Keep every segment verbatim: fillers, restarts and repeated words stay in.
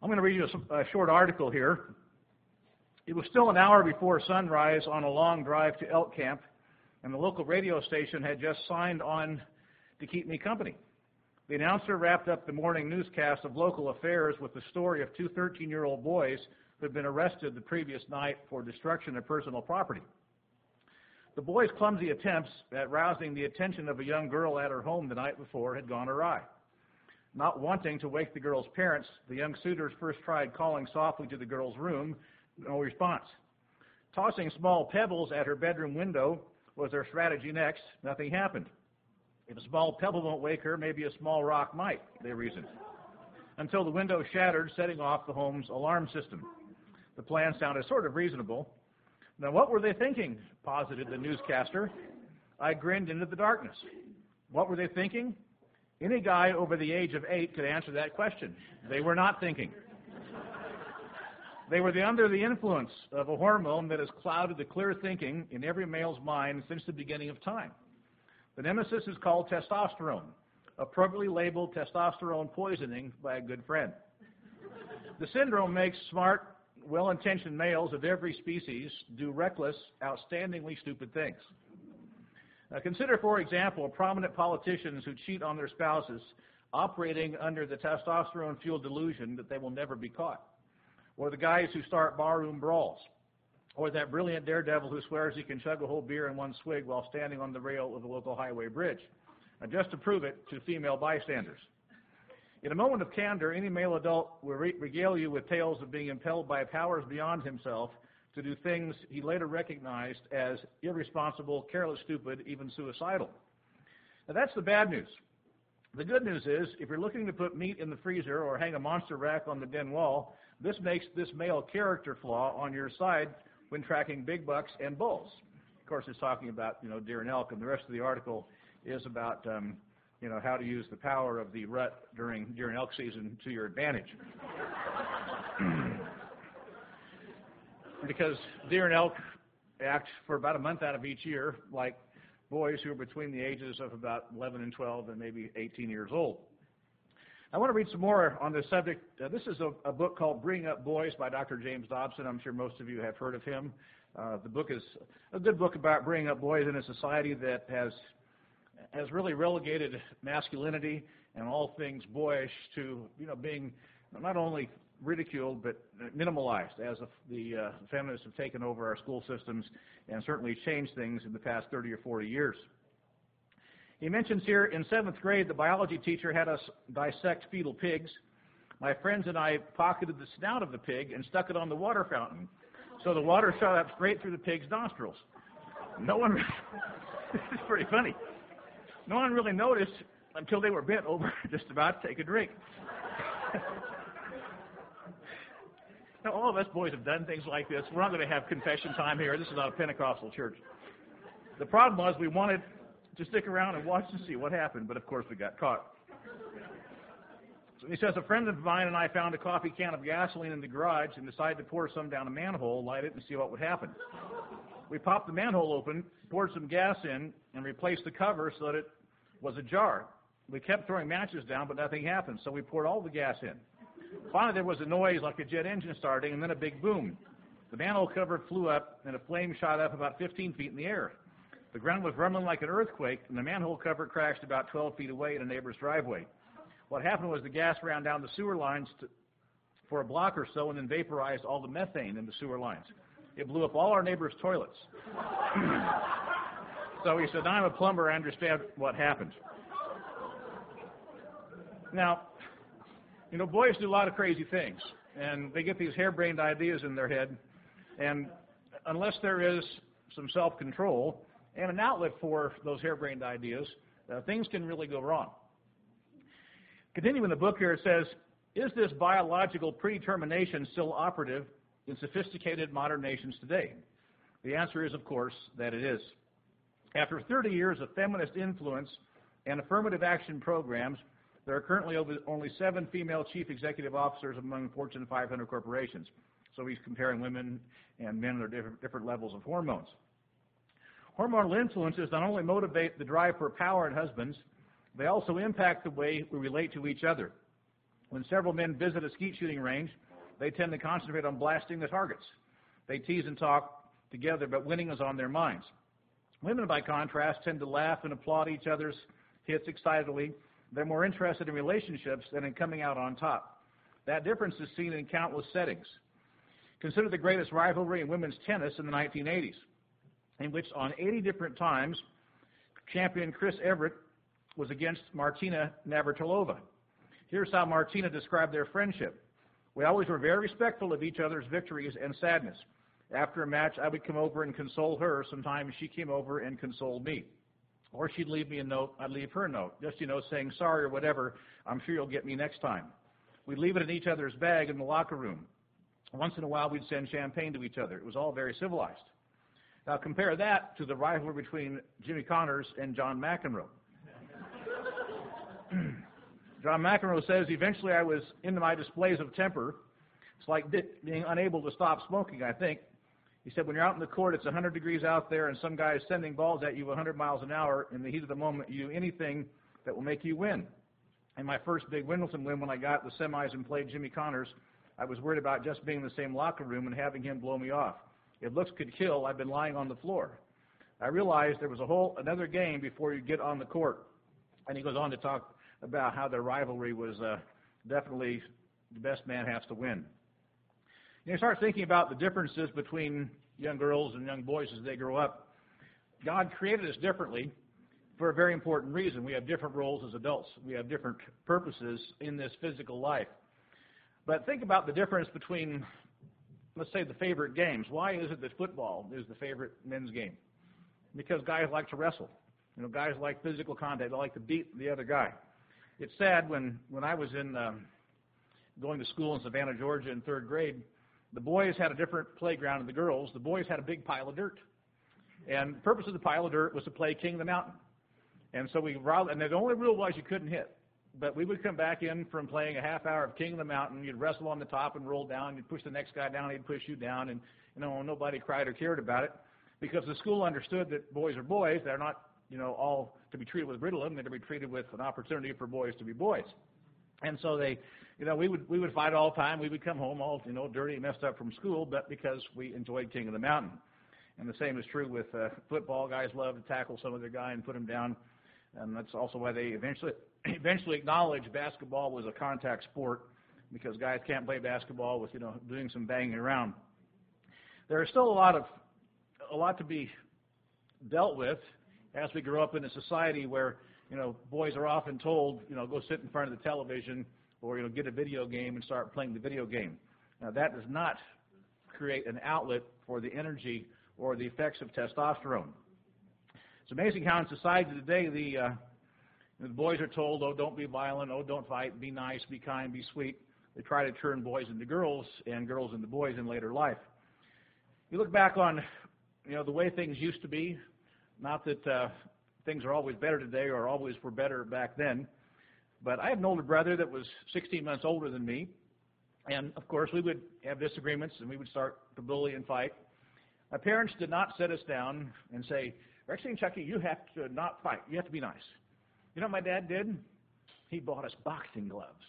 I'm going to read you a, a short article here. It was still an hour before sunrise on a long drive to elk camp, and the local radio station had just signed on to keep me company. The announcer wrapped up the morning newscast of local affairs with the story of two thirteen-year-old boys who had been arrested the previous night for destruction of personal property. The boys' clumsy attempts at rousing the attention of a young girl at her home the night before had gone awry. Not wanting to wake the girl's parents, the young suitors first tried calling softly to the girl's room. No response. Tossing small pebbles at her bedroom window was their strategy next. Nothing happened. If a small pebble won't wake her, maybe a small rock might, they reasoned. Until the window shattered, setting off the home's alarm system. The plan sounded sort of reasonable. Now, what were they thinking? Posited the newscaster. I grinned into the darkness. What were they thinking? Any guy over the age of eight could answer that question. They were not thinking. They were the, under the influence of a hormone that has clouded the clear thinking in every male's mind since the beginning of time. The nemesis is called testosterone, appropriately labeled testosterone poisoning by a good friend. The syndrome makes smart, well-intentioned males of every species do reckless, outstandingly stupid things. Now, consider, for example, prominent politicians who cheat on their spouses operating under the testosterone-fueled delusion that they will never be caught, or the guys who start barroom brawls, or that brilliant daredevil who swears he can chug a whole beer in one swig while standing on the rail of the local highway bridge, and just to prove it to female bystanders. In a moment of candor, any male adult will re- regale you with tales of being impelled by powers beyond himself to do things he later recognized as irresponsible, careless, stupid, even suicidal. Now, that's the bad news. The good news is, if you're looking to put meat in the freezer or hang a monster rack on the den wall, this makes this male character flaw on your side when tracking big bucks and bulls. Of course, it's talking about, you know, deer and elk, and the rest of the article is about, um, you know, how to use the power of the rut during deer and elk season to your advantage. Because deer and elk act for about a month out of each year like boys who are between the ages of about eleven and twelve and maybe eighteen years old. I want to read some more on this subject. Uh, this is a, a book called Bringing Up Boys by Doctor James Dobson. I'm sure most of you have heard of him. Uh, the book is a good book about bringing up boys in a society that has has really relegated masculinity and all things boyish to, you know, being not only ridiculed but minimalized as the uh, feminists have taken over our school systems and certainly changed things in the past thirty or forty years. He mentions here, in seventh grade, the biology teacher had us dissect fetal pigs. My friends and I pocketed the snout of the pig and stuck it on the water fountain, so the water shot up straight through the pig's nostrils. No one, this is pretty funny. No one really noticed until they were bent over just about to take a drink. Now, all of us boys have done things like this. We're not going to have confession time here. This is not a Pentecostal church. The problem was we wanted to stick around and watch and see what happened, but of course we got caught. So he says, a friend of mine and I found a coffee can of gasoline in the garage and decided to pour some down a manhole, light it, and see what would happen. We popped the manhole open, poured some gas in, and replaced the cover so that it was ajar. We kept throwing matches down, but nothing happened, so we poured all the gas in. Finally, there was a noise like a jet engine starting, and then a big boom. The manhole cover flew up, and a flame shot up about fifteen feet in the air. The ground was rumbling like an earthquake, and the manhole cover crashed about twelve feet away in a neighbor's driveway. What happened was the gas ran down the sewer lines to, for a block or so and then vaporized all the methane in the sewer lines. It blew up all our neighbors' toilets. So he said, now I'm a plumber, I understand what happened. Now, you know, boys do a lot of crazy things, and they get these harebrained ideas in their head, and unless there is some self-control and an outlet for those harebrained ideas, uh, things can really go wrong. Continuing the book here, it says, is this biological predetermination still operative in sophisticated modern nations today? The answer is, of course, that it is. After thirty years of feminist influence and affirmative action programs, there are currently only seven female chief executive officers among Fortune five hundred corporations. So he's comparing women and men at different, different levels of hormones. Hormonal influences not only motivate the drive for power in husbands, they also impact the way we relate to each other. When several men visit a skeet shooting range, they tend to concentrate on blasting the targets. They tease and talk together, but winning is on their minds. Women, by contrast, tend to laugh and applaud each other's hits excitedly. They're more interested in relationships than in coming out on top. That difference is seen in countless settings. Consider the greatest rivalry in women's tennis in the nineteen eighties, in which on eighty different times, champion Chris Evert was against Martina Navratilova. Here's how Martina described their friendship. We always were very respectful of each other's victories and sadness. After a match, I would come over and console her. Sometimes she came over and consoled me. Or she'd leave me a note, I'd leave her a note, just, you know, saying sorry or whatever, I'm sure you'll get me next time. We'd leave it in each other's bag in the locker room. Once in a while, we'd send champagne to each other. It was all very civilized. Now compare that to the rivalry between Jimmy Connors and John McEnroe. John McEnroe says, eventually I was into my displays of temper. It's like being unable to stop smoking, I think. He said, when you're out in the court, it's one hundred degrees out there, and some guy is sending balls at you one hundred miles an hour. In the heat of the moment, you do anything that will make you win. In my first big Wimbledon win, when I got the semis and played Jimmy Connors, I was worried about just being in the same locker room and having him blow me off. If looks could kill, I've been lying on the floor. I realized there was a whole another game before you get on the court. And he goes on to talk about how their rivalry was uh, definitely the best man has to win. You start thinking about the differences between young girls and young boys as they grow up. God created us differently for a very important reason. We have different roles as adults. We have different purposes in this physical life. But think about the difference between, let's say, the favorite games. Why is it that football is the favorite men's game? Because guys like to wrestle. You know, guys like physical contact. They like to beat the other guy. It's sad when, when I was in um, going to school in Savannah, Georgia in third grade, the boys had a different playground than the girls. The boys had a big pile of dirt. And the purpose of the pile of dirt was to play King of the Mountain. And so we, and the only rule was you couldn't hit. But we would come back in from playing a half hour of King of the Mountain. You'd wrestle on the top and roll down. You'd push the next guy down. He'd push you down. And, you know, nobody cried or cared about it because the school understood that boys are boys. They're not, you know, all to be treated with ritalin. They're to be treated with an opportunity for boys to be boys. And so they, you know, we would we would fight all the time. We would come home all, you know, dirty and messed up from school, but because we enjoyed King of the Mountain. And the same is true with uh, football. Guys love to tackle some other guy and put him down. And that's also why they eventually eventually acknowledged basketball was a contact sport, because guys can't play basketball with, you know, doing some banging around. There is still a lot of a lot to be dealt with as we grow up in a society where, you know, boys are often told, you know, go sit in front of the television or, you know, get a video game and start playing the video game. Now, that does not create an outlet for the energy or the effects of testosterone. It's amazing how in society today the, uh, the boys are told, oh, don't be violent, oh, don't fight, be nice, be kind, be sweet. They try to turn boys into girls and girls into boys in later life. You look back on, you know, the way things used to be, not that uh, things are always better today or always were better back then, but I had an older brother that was sixteen months older than me, and of course we would have disagreements and we would start to bully and fight. My parents did not sit us down and say, Rexy and Chucky, you have to not fight. You have to be nice. You know what my dad did? He bought us boxing gloves.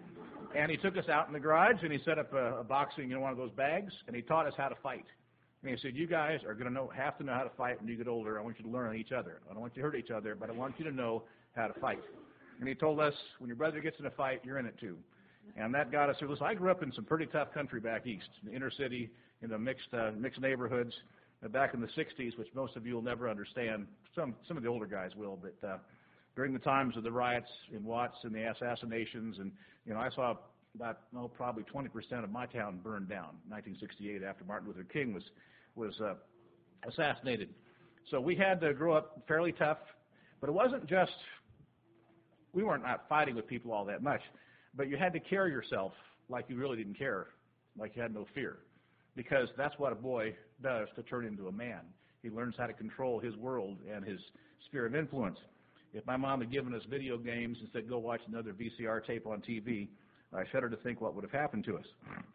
And he took us out in the garage and he set up a, a boxing, you know, one of those bags, and he taught us how to fight. And he said, you guys are going to know, have to know how to fight when you get older. I want you to learn on each other. I don't want you to hurt each other, but I want you to know how to fight. And he told us, when your brother gets in a fight, you're in it too. And that got us through. Listen, I grew up in some pretty tough country back east, in the inner city, in the mixed uh, mixed neighborhoods uh, back in the sixties, which most of you will never understand. Some some of the older guys will, but uh, during the times of the riots in Watts and the assassinations, and you know, I saw about no, probably twenty percent of my town burned down in nineteen sixty-eight after Martin Luther King was was uh, assassinated. So we had to grow up fairly tough, but it wasn't just, we weren't not fighting with people all that much, but you had to carry yourself like you really didn't care, like you had no fear, because that's what a boy does to turn into a man. He learns how to control his world and his sphere of influence. If my mom had given us video games and said, go watch another V C R tape on T V, I shudder to think what would have happened to us.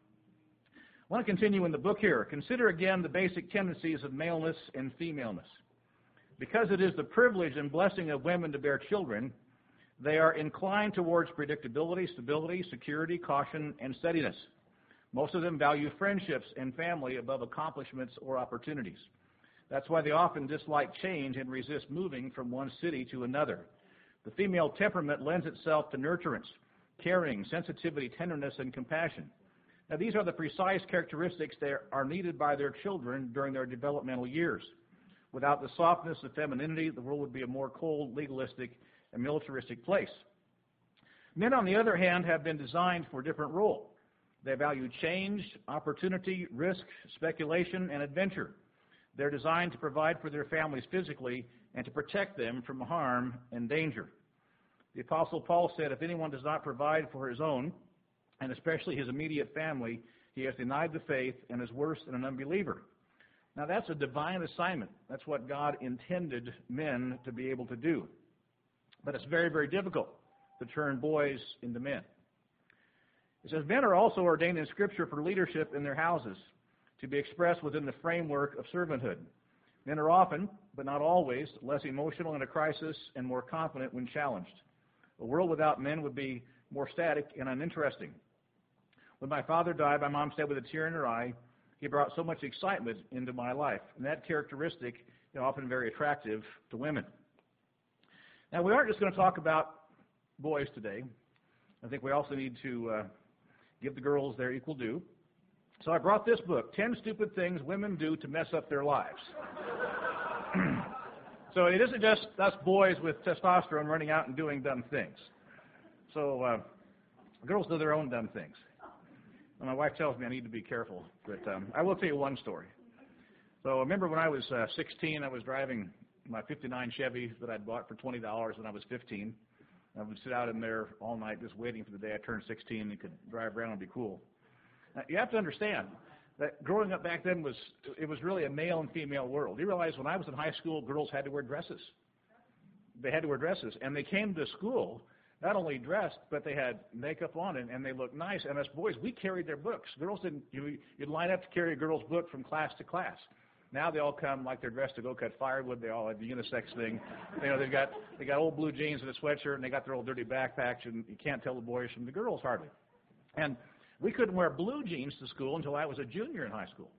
I want to continue in the book here. Consider again the basic tendencies of maleness and femaleness. Because it is the privilege and blessing of women to bear children, They are inclined towards predictability, stability, security, caution, and steadiness. Most of them value friendships and family above accomplishments or opportunities. That's why they often dislike change and resist moving from one city to another. The female temperament lends itself to nurturance, caring, sensitivity, tenderness, and compassion. Now, these are the precise characteristics that are needed by their children during their developmental years. Without the softness of femininity, the world would be a more cold, legalistic, and militaristic place. Men, on the other hand, have been designed for a different role. They value change, opportunity, risk, speculation, and adventure. They're designed to provide for their families physically and to protect them from harm and danger. The Apostle Paul said, if anyone does not provide for his own, and especially his immediate family, he has denied the faith and is worse than an unbeliever. Now, that's a divine assignment. That's what God intended men to be able to do. But it's very, very difficult to turn boys into men. It says, men are also ordained in Scripture for leadership in their houses, to be expressed within the framework of servanthood. Men are often, but not always, less emotional in a crisis and more confident when challenged. A world without men would be more static and uninteresting. When my father died, my mom said with a tear in her eye, he brought so much excitement into my life. And that characteristic is often very attractive to women. Now, we aren't just going to talk about boys today. I think we also need to uh, give the girls their equal due. So I brought this book, ten Stupid Things Women Do to Mess Up Their Lives. So it isn't just us boys with testosterone running out and doing dumb things. So uh, girls do their own dumb things. And my wife tells me I need to be careful, but um, I will tell you one story. So I remember when I was uh, sixteen, I was driving my fifty-nine Chevy that I'd bought for twenty dollars when I was fifteen. I would sit out in there all night just waiting for the day I turned sixteen and could drive around and be cool. Now, you have to understand that growing up back then was, it was really a male and female world. You realize when I was in high school, girls had to wear dresses. They had to wear dresses, and they came to school not only dressed, but they had makeup on, and, and they looked nice. And us boys, we carried their books. Girls didn't, you, you'd line up to carry a girl's book from class to class. Now they all come like they're dressed to go cut firewood. They all have the unisex thing. You know, they've got, they got old blue jeans and a sweatshirt, and they got their old dirty backpacks, and you can't tell the boys from the girls hardly. And we couldn't wear blue jeans to school until I was a junior in high school.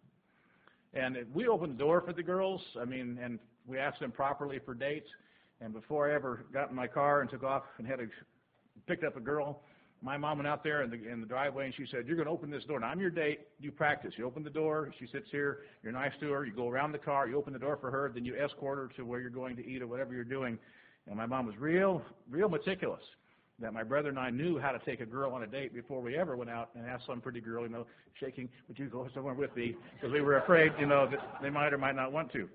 And we opened the door for the girls, I mean, and we asked them properly for dates. And before I ever got in my car and took off and had a, picked up a girl, my mom went out there in the, in the driveway and she said, you're going to open this door. Now, I'm your date. You practice. You open the door. She sits here. You're nice to her. You go around the car. You open the door for her. Then you escort her to where you're going to eat or whatever you're doing. And my mom was real, real meticulous that my brother and I knew how to take a girl on a date before we ever went out and asked some pretty girl, you know, shaking, would you go somewhere with me? Because we were afraid, you know, that they might or might not want to.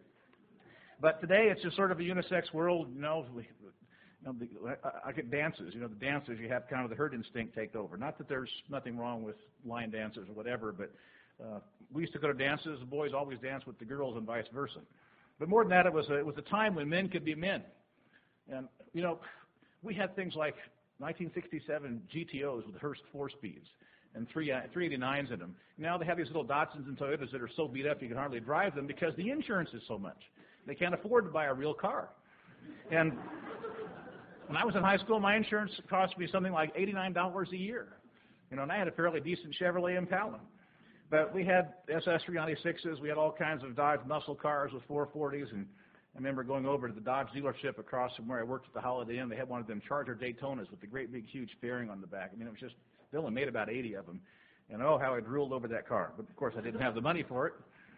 But today it's just sort of a unisex world, you know. We, you know the, I, I get dances, you know, the dances, you have kind of the herd instinct take over. Not that there's nothing wrong with line dances or whatever, but uh, we used to go to dances. The boys always danced with the girls and vice versa. But more than that, it was a, it was a time when men could be men. And, you know, we had things like nineteen sixty-seven G T Os with Hurst four-speeds and three eighty-nines in them. Now they have these little Datsuns and Toyotas that are so beat up you can hardly drive them because the insurance is so much. They can't afford to buy a real car. And when I was in high school, my insurance cost me something like eighty-nine dollars a year. You know, and I had a fairly decent Chevrolet Impala. But we had S S three ninety-sixes. We had all kinds of Dodge muscle cars with four forties, and I remember going over to the Dodge dealership across from where I worked at the Holiday Inn. They had one of them Charger Daytonas with the great big huge fairing on the back. I mean, it was just, they only made about eighty of them. And oh, how I drooled over that car. But of course, I didn't have the money for it.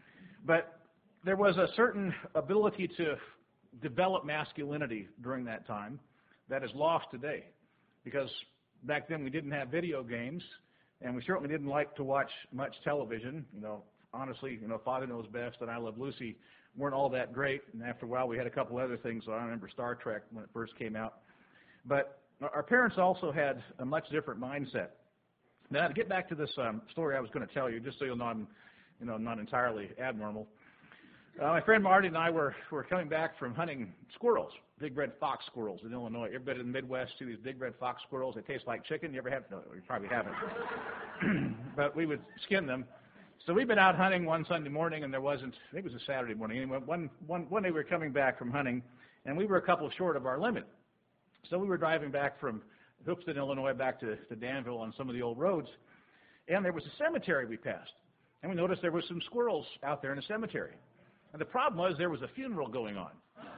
But there was a certain ability to develop masculinity during that time that is lost today. Because back then we didn't have video games, and we certainly didn't like to watch much television. You know, honestly, you know, Father Knows Best and I Love Lucy weren't all that great, and after a while we had a couple other things. So I remember Star Trek when it first came out. But our parents also had a much different mindset. Now, to get back to this um, story I was going to tell you, just so you'll know I'm, you know, not entirely abnormal. Uh, my friend Marty and I were, were coming back from hunting squirrels, big red fox squirrels in Illinois. Everybody in the Midwest see these big red fox squirrels. They taste like chicken. You ever had? No, you probably haven't. But we would skin them. So we've been out hunting one Sunday morning, and there wasn't, I think it was a Saturday morning. Anyway, one, one, one day we were coming back from hunting, and we were a couple short of our limit. So we were driving back from Hoopeston, Illinois, back to, to Danville on some of the old roads, and there was a cemetery we passed. And we noticed there were some squirrels out there in the cemetery. And the problem was there was a funeral going on.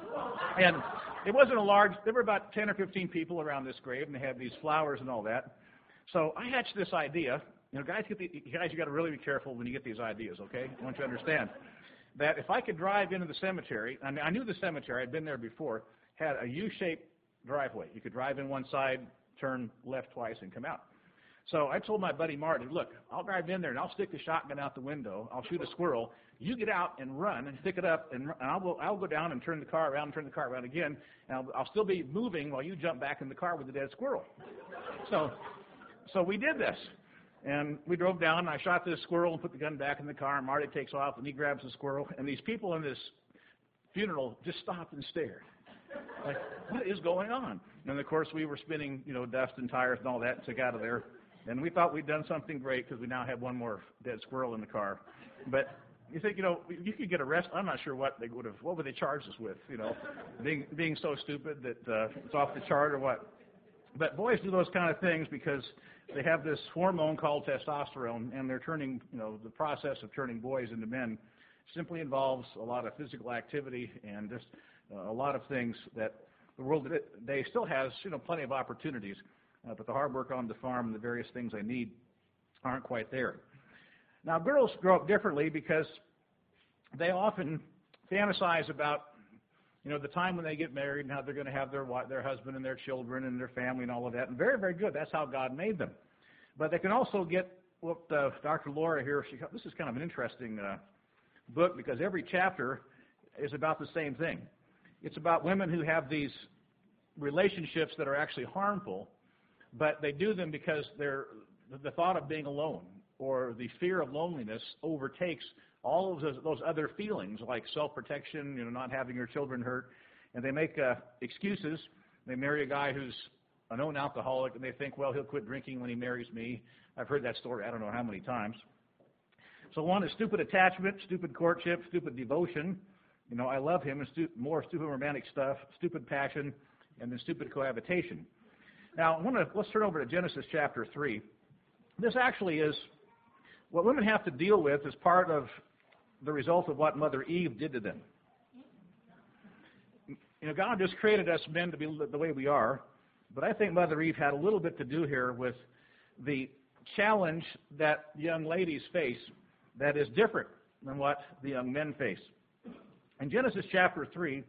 And it wasn't a large, there were about ten or fifteen people around this grave, and they had these flowers and all that. So I hatched this idea. You know, guys, get the, guys, you got to really be careful when you get these ideas, okay? I want you to understand that if I could drive into the cemetery, I mean, I knew the cemetery, I'd been there before, had a U-shaped driveway. You could drive in one side, turn left twice, and come out. So I told my buddy Marty, look, I'll drive in there and I'll stick the shotgun out the window. I'll shoot a squirrel. You get out and run and pick it up, and, and I'll, go, I'll go down and turn the car around and turn the car around again, and I'll, I'll still be moving while you jump back in the car with the dead squirrel. So, so we did this. And we drove down, and I shot this squirrel and put the gun back in the car, and Marty takes off, and he grabs the squirrel, and these people in this funeral just stopped and stared. Like, what is going on? And, of course, we were spinning, you know, dust and tires and all that and took out of there. And we thought we'd done something great because we now had one more dead squirrel in the car. But you think, you know, you could get arrested. I'm not sure what they would have, what would they charge us with, you know, being being so stupid that uh, it's off the chart or what. But boys do those kind of things because they have this hormone called testosterone, and they're turning, you know, the process of turning boys into men simply involves a lot of physical activity and just uh, a lot of things that the world today still has, you know, plenty of opportunities, uh, but the hard work on the farm and the various things they need aren't quite there. Now, girls grow up differently because they often fantasize about, you know, the time when they get married and how they're going to have their their husband and their children and their family and all of that. And very, very good. That's how God made them. But they can also get what uh, Doctor Laura here, she, this is kind of an interesting uh, book because every chapter is about the same thing. It's about women who have these relationships that are actually harmful, but they do them because they're, the thought of being alone or the fear of loneliness overtakes all of those, those other feelings like self-protection, you know, not having your children hurt, and they make uh, excuses. They marry a guy who's a known alcoholic, and they think, well, he'll quit drinking when he marries me. I've heard that story I don't know how many times. So one is stupid attachment, stupid courtship, stupid devotion. You know, I love him, and stu- more stupid romantic stuff, stupid passion, and then stupid cohabitation. Now, I want to, let's turn over to Genesis chapter three. This actually is what women have to deal with as part of the result of what Mother Eve did to them. You know, God just created us men to be the way we are, but I think Mother Eve had a little bit to do here with the challenge that young ladies face that is different than what the young men face. In Genesis chapter three,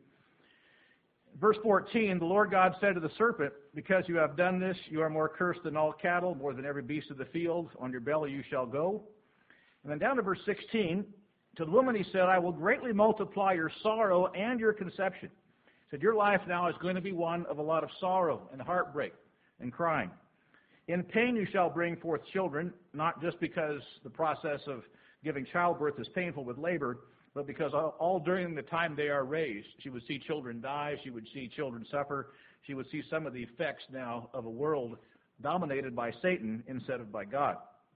verse fourteen, the Lord God said to the serpent, because you have done this, you are more cursed than all cattle, more than every beast of the field. On your belly you shall go. And then down to verse sixteen, to the woman he said, I will greatly multiply your sorrow and your conception. He said, your life now is going to be one of a lot of sorrow and heartbreak and crying. In pain you shall bring forth children, not just because the process of giving childbirth is painful with labor, but because all, all during the time they are raised, she would see children die, she would see children suffer, she would see some of the effects now of a world dominated by Satan instead of by God.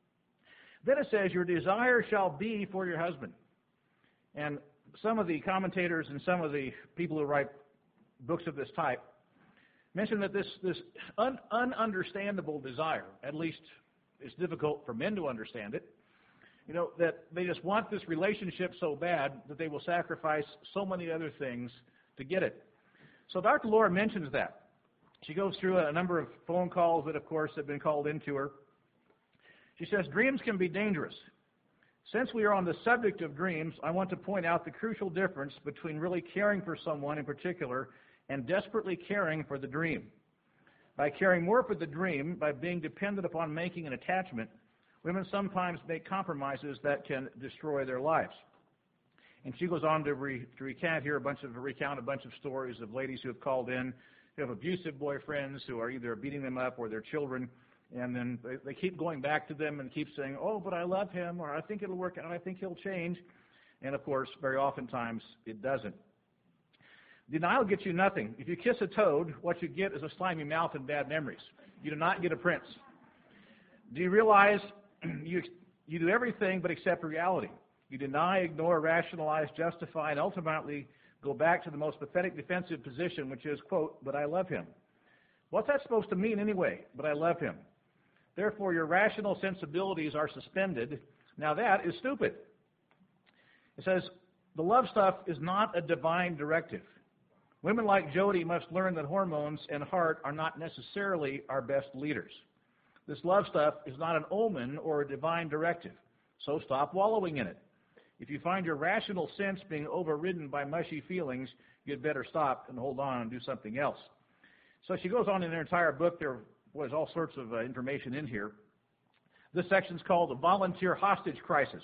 Then it says, your desire shall be for your husband. And some of the commentators and some of the people who write books of this type mention that this, this un, ununderstandable desire, at least it's difficult for men to understand it, you know, that they just want this relationship so bad that they will sacrifice so many other things to get it. So Doctor Laura mentions that. She goes through a number of phone calls that, of course, have been called into her. She says, dreams can be dangerous. Since we are on the subject of dreams, I want to point out the crucial difference between really caring for someone in particular and desperately caring for the dream. By caring more for the dream, by being dependent upon making an attachment, women sometimes make compromises that can destroy their lives. And she goes on to, re, to recount here a bunch of recount a bunch of stories of ladies who have called in, who have abusive boyfriends who are either beating them up or their children, and then they, they keep going back to them and keep saying, oh, but I love him, or I think it'll work out, I think he'll change. And, of course, very oftentimes it doesn't. Denial gets you nothing. If you kiss a toad, what you get is a slimy mouth and bad memories. You do not get a prince. Do you realize you, you do everything but accept reality? You deny, ignore, rationalize, justify, and ultimately go back to the most pathetic defensive position, which is, quote, but I love him. What's that supposed to mean anyway? But I love him. Therefore, your rational sensibilities are suspended. Now that is stupid. It says, the love stuff is not a divine directive. Women like Jody must learn that hormones and heart are not necessarily our best leaders. This love stuff is not an omen or a divine directive, so stop wallowing in it. If you find your rational sense being overridden by mushy feelings, you'd better stop and hold on and do something else. So she goes on in her entire book. There was all sorts of uh, information in here. This section's called the Volunteer Hostage Crisis.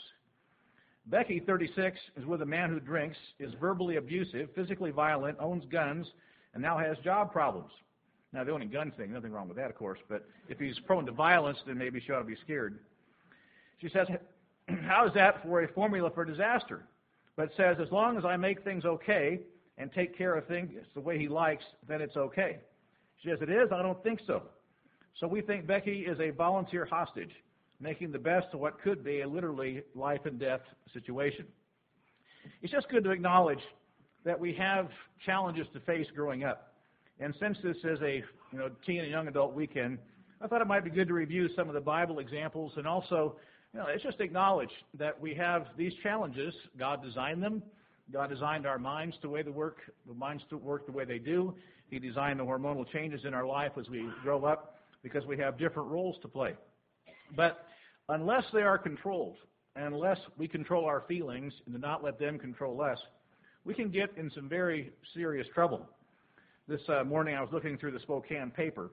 Becky, thirty-six, is with a man who drinks, is verbally abusive, physically violent, owns guns, and now has job problems. Now, the owning gun thing, nothing wrong with that, of course, but if he's prone to violence, then maybe she ought to be scared. She says, how is that for a formula for disaster? But it says, as long as I make things okay and take care of things the way he likes, then it's okay. She says, it is? I don't think so. So we think Becky is a volunteer hostage, making the best of what could be a literally life and death situation. It's just good to acknowledge that we have challenges to face growing up. And since this is a you know teen and young adult weekend, I thought it might be good to review some of the Bible examples and also, you know, let's just acknowledge that we have these challenges. God designed them. God designed our minds to way the work, the minds to work the way they do. He designed the hormonal changes in our life as we grow up because we have different roles to play. But unless they are controlled, and unless we control our feelings and do not let them control us, we can get in some very serious trouble. This uh, morning I was looking through the Spokane paper,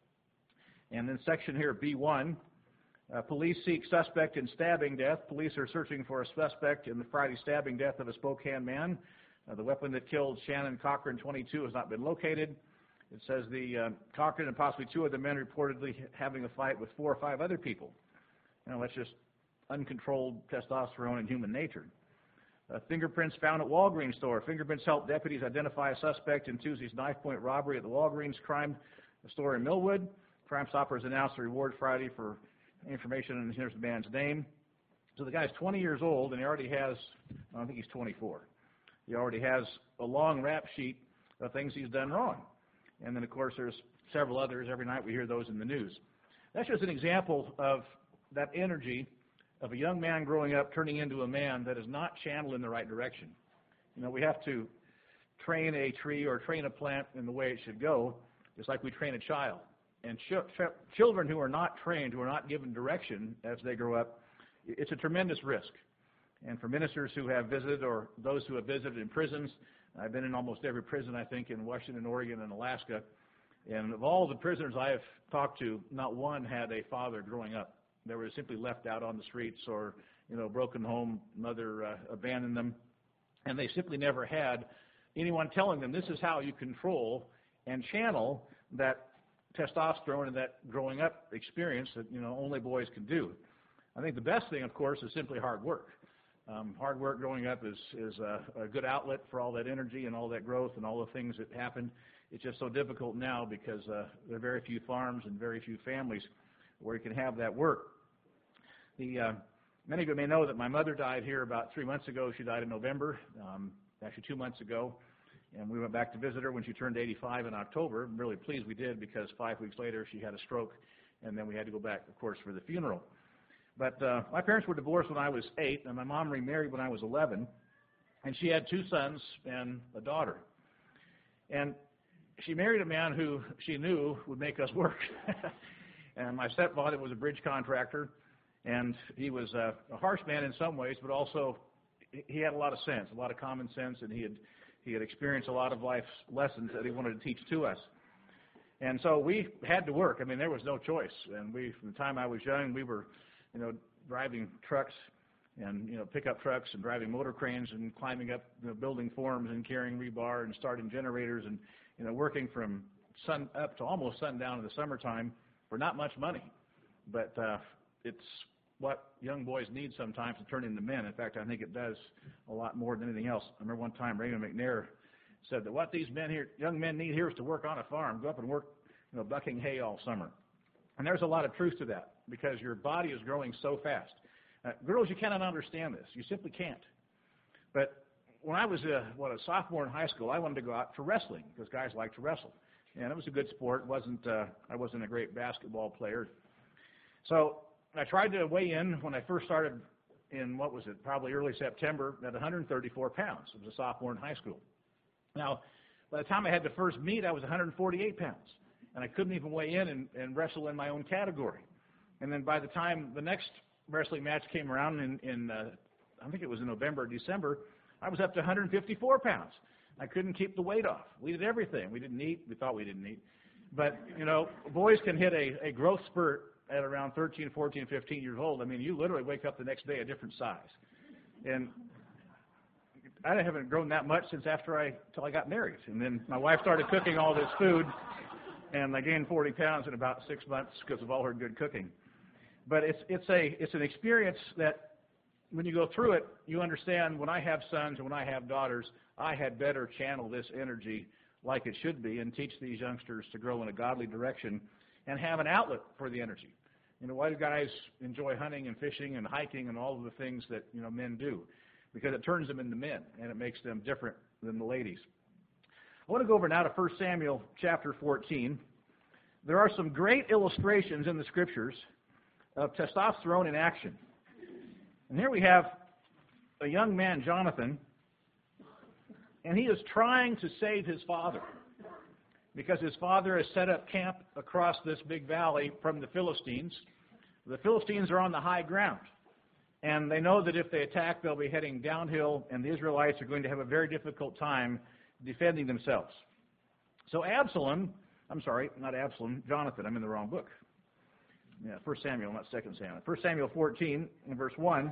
and in section here, B one, uh, police seek suspect in stabbing death. Police are searching for a suspect in the Friday stabbing death of a Spokane man. Uh, the weapon that killed Shannon Cochran, twenty-two, has not been located. It says the uh, Cochran and possibly two of the men reportedly having a fight with four or five other people. You know, that's just uncontrolled testosterone and human nature. Uh, fingerprints found at Walgreens store. Fingerprints helped deputies identify a suspect in Tuesday's knife point robbery at the Walgreens crime store in Millwood. Crime Stoppers announced a reward Friday for information, and here's the man's name. So the guy's twenty years old, and he already has, I think he's twenty-four. He already has a long rap sheet of things he's done wrong. And then, of course, there's several others. Every night we hear those in the news. That's just an example of that energy of a young man growing up turning into a man that is not channeled in the right direction. You know, we have to train a tree or train a plant in the way it should go, just like we train a child. And ch ch children who are not trained, who are not given direction as they grow up, it's a tremendous risk. And for ministers who have visited or those who have visited in prisons, I've been in almost every prison, I think, in Washington, Oregon, and Alaska. And of all the prisoners I have talked to, not one had a father growing up. They were simply left out on the streets or, you know, broken home, mother uh, abandoned them. And they simply never had anyone telling them this is how you control and channel that testosterone and that growing up experience that, you know, only boys can do. I think the best thing, of course, is simply hard work. Um, hard work growing up is, is a, a good outlet for all that energy and all that growth and all the things that happen. It's just so difficult now because uh, there are very few farms and very few families where you can have that work. The, uh, many of you may know that my mother died here about three months ago. She died in November, um, actually two months ago, and we went back to visit her when she turned eighty-five in October. I'm really pleased we did because five weeks later she had a stroke, and then we had to go back, of course, for the funeral. But uh, my parents were divorced when I was eight, and my mom remarried when I was eleven, and she had two sons and a daughter. And she married a man who she knew would make us work. And my stepfather was a bridge contractor, and he was a, a harsh man in some ways, but also he had a lot of sense, a lot of common sense, and he had he had experienced a lot of life's lessons that he wanted to teach to us. And so we had to work. I mean, there was no choice. And we, from the time I was young, we were, you know, driving trucks and, you know, pickup trucks and driving motor cranes and climbing up, you know, building forms and carrying rebar and starting generators and, you know, working from sun up to almost sundown in the summertime for not much money. But uh, it's what young boys need sometimes to turn into men. In fact, I think it does a lot more than anything else. I remember one time Raymond McNair said that what these men here, young men need here is to work on a farm, go up and work, you know, bucking hay all summer. And there's a lot of truth to that because your body is growing so fast. Uh, girls, you cannot understand this. You simply can't. But when I was a, what, a sophomore in high school, I wanted to go out for wrestling because guys like to wrestle. and it was a good sport. It wasn't uh, I wasn't a great basketball player. So I tried to weigh in when I first started in, what was it, probably early September, at one hundred thirty-four pounds. I was a sophomore in high school. Now, by the time I had the first meet, I was one hundred forty-eight pounds, and I couldn't even weigh in and, and wrestle in my own category. And then by the time the next wrestling match came around in, in uh, I think it was in November or December, I was up to one hundred fifty-four pounds. I couldn't keep the weight off. We did everything. We didn't eat. We thought we didn't eat. But, you know, boys can hit a, a growth spurt at around thirteen, fourteen, fifteen years old. I mean, you literally wake up the next day a different size. And I haven't grown that much since after I, till I got married. And then my wife started cooking all this food, and I gained forty pounds in about six months because of all her good cooking. But it's, it's, a, it's an experience that when you go through it, you understand when I have sons and when I have daughters, I had better channel this energy like it should be and teach these youngsters to grow in a godly direction and have an outlet for the energy. You know, why do guys enjoy hunting and fishing and hiking and all of the things that, you know, men do? Because it turns them into men and it makes them different than the ladies. I want to go over now to First Samuel chapter fourteen. There are some great illustrations in the Scriptures of testosterone in action. And here we have a young man, Jonathan, and he is trying to save his father because his father has set up camp across this big valley from the Philistines. The Philistines are on the high ground, and they know that if they attack, they'll be heading downhill, and the Israelites are going to have a very difficult time defending themselves. So Absalom, I'm sorry, not Absalom, Jonathan, I'm in the wrong book. Yeah, First Samuel, not Second Samuel. First Samuel fourteen, in verse one.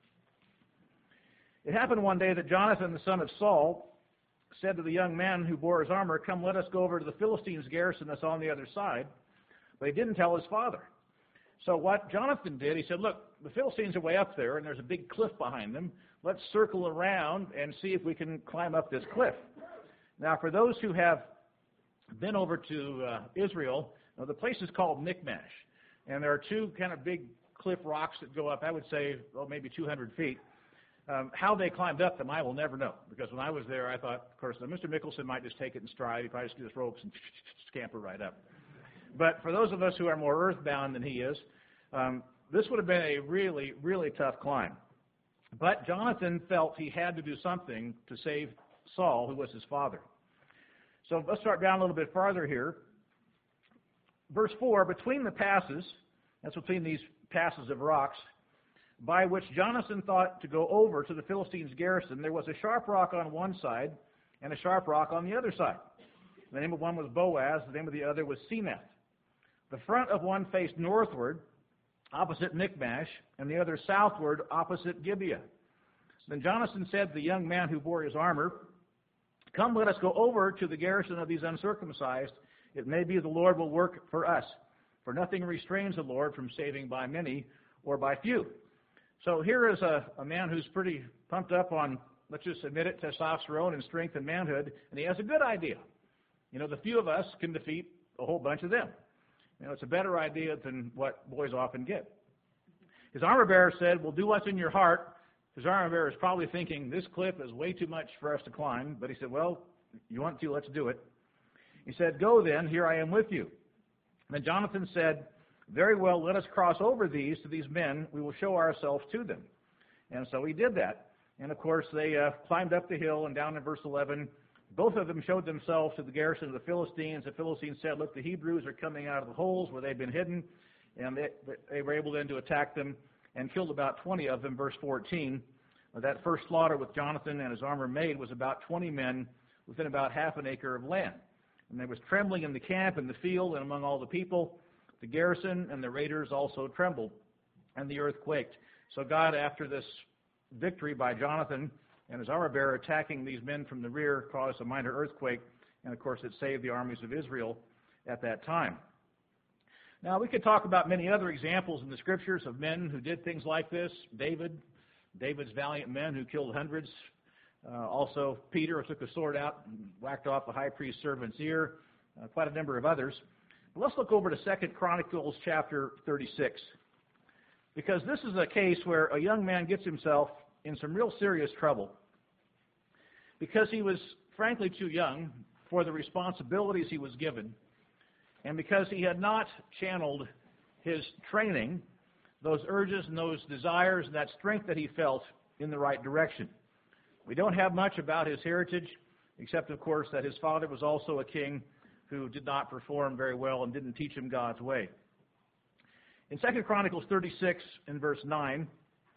It happened one day that Jonathan, the son of Saul, said to the young man who bore his armor, "Come, let us go over to the Philistines' garrison that's on the other side." But he didn't tell his father. So what Jonathan did, he said, "Look, the Philistines are way up there, and there's a big cliff behind them. Let's circle around and see if we can climb up this cliff." Now, for those who have been over to uh, Israel, now the place is called Michmash. And there are two kind of big cliff rocks that go up, I would say, well, maybe two hundred feet. Um, how they climbed up them, I will never know. Because when I was there, I thought, of course, Mister Mickelson might just take it in stride. He probably just get his ropes and scamper right up. But for those of us who are more earthbound than he is, um, this would have been a really, really tough climb. But Jonathan felt he had to do something to save Saul, who was his father. So let's start down a little bit farther here. Verse four, between the passes, that's between these passes of rocks, by which Jonathan thought to go over to the Philistines' garrison, there was a sharp rock on one side and a sharp rock on the other side. The name of one was Boaz, the name of the other was Semath. The front of one faced northward, opposite Michmash, and the other southward, opposite Gibeah. Then Jonathan said to the young man who bore his armor, "Come, let us go over to the garrison of these uncircumcised. It may be the Lord will work for us, for nothing restrains the Lord from saving by many or by few." So here is a, a man who's pretty pumped up on, let's just admit it, testosterone and strength and manhood, and he has a good idea. You know, the few of us can defeat a whole bunch of them. You know, it's a better idea than what boys often get. His armor bearer said, "Well, do what's in your heart." His armor bearer is probably thinking, this cliff is way too much for us to climb, but he said, "Well, you want to, let's do it." He said, "Go then, here I am with you." Then Jonathan said, "Very well, let us cross over these to these men. We will show ourselves to them." And so he did that. And of course, they uh, climbed up the hill, and down in verse eleven, both of them showed themselves to the garrison of the Philistines. The Philistines said, "Look, the Hebrews are coming out of the holes where they've been hidden." And they, they were able then to attack them and killed about twenty of them, verse fourteen. That first slaughter with Jonathan and his armor made was about twenty men within about half an acre of land. And there was trembling in the camp, in the field, and among all the people. The garrison and the raiders also trembled, and the earth quaked. So God, after this victory by Jonathan and his armor bearer attacking these men from the rear, caused a minor earthquake, and of course it saved the armies of Israel at that time. Now, we could talk about many other examples in the Scriptures of men who did things like this. David, David's valiant men who killed hundreds. Uh, also, Peter took a sword out and whacked off the high priest's servant's ear. Uh, quite a number of others. But let's look over to Second Chronicles chapter thirty-six. Because this is a case where a young man gets himself in some real serious trouble. Because he was, frankly, too young. for the responsibilities he was given, and because he had not channeled his training, those urges and those desires and that strength that he felt in the right direction. We don't have much about his heritage, except, of course, that his father was also a king who did not perform very well and didn't teach him God's way. In Second Chronicles thirty-six, in verse nine,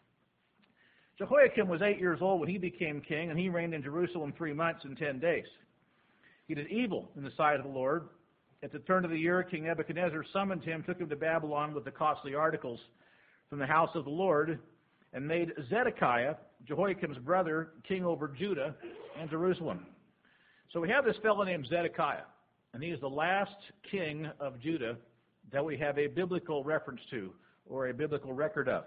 Jehoiakim was eight years old when he became king, and he reigned in Jerusalem three months and ten days. He did evil in the sight of the Lord. At the turn of the year, King Nebuchadnezzar summoned him, took him to Babylon with the costly articles from the house of the Lord, and made Zedekiah, Jehoiakim's brother, king over Judah and Jerusalem. So we have this fellow named Zedekiah, and he is the last king of Judah that we have a biblical reference to, or a biblical record of.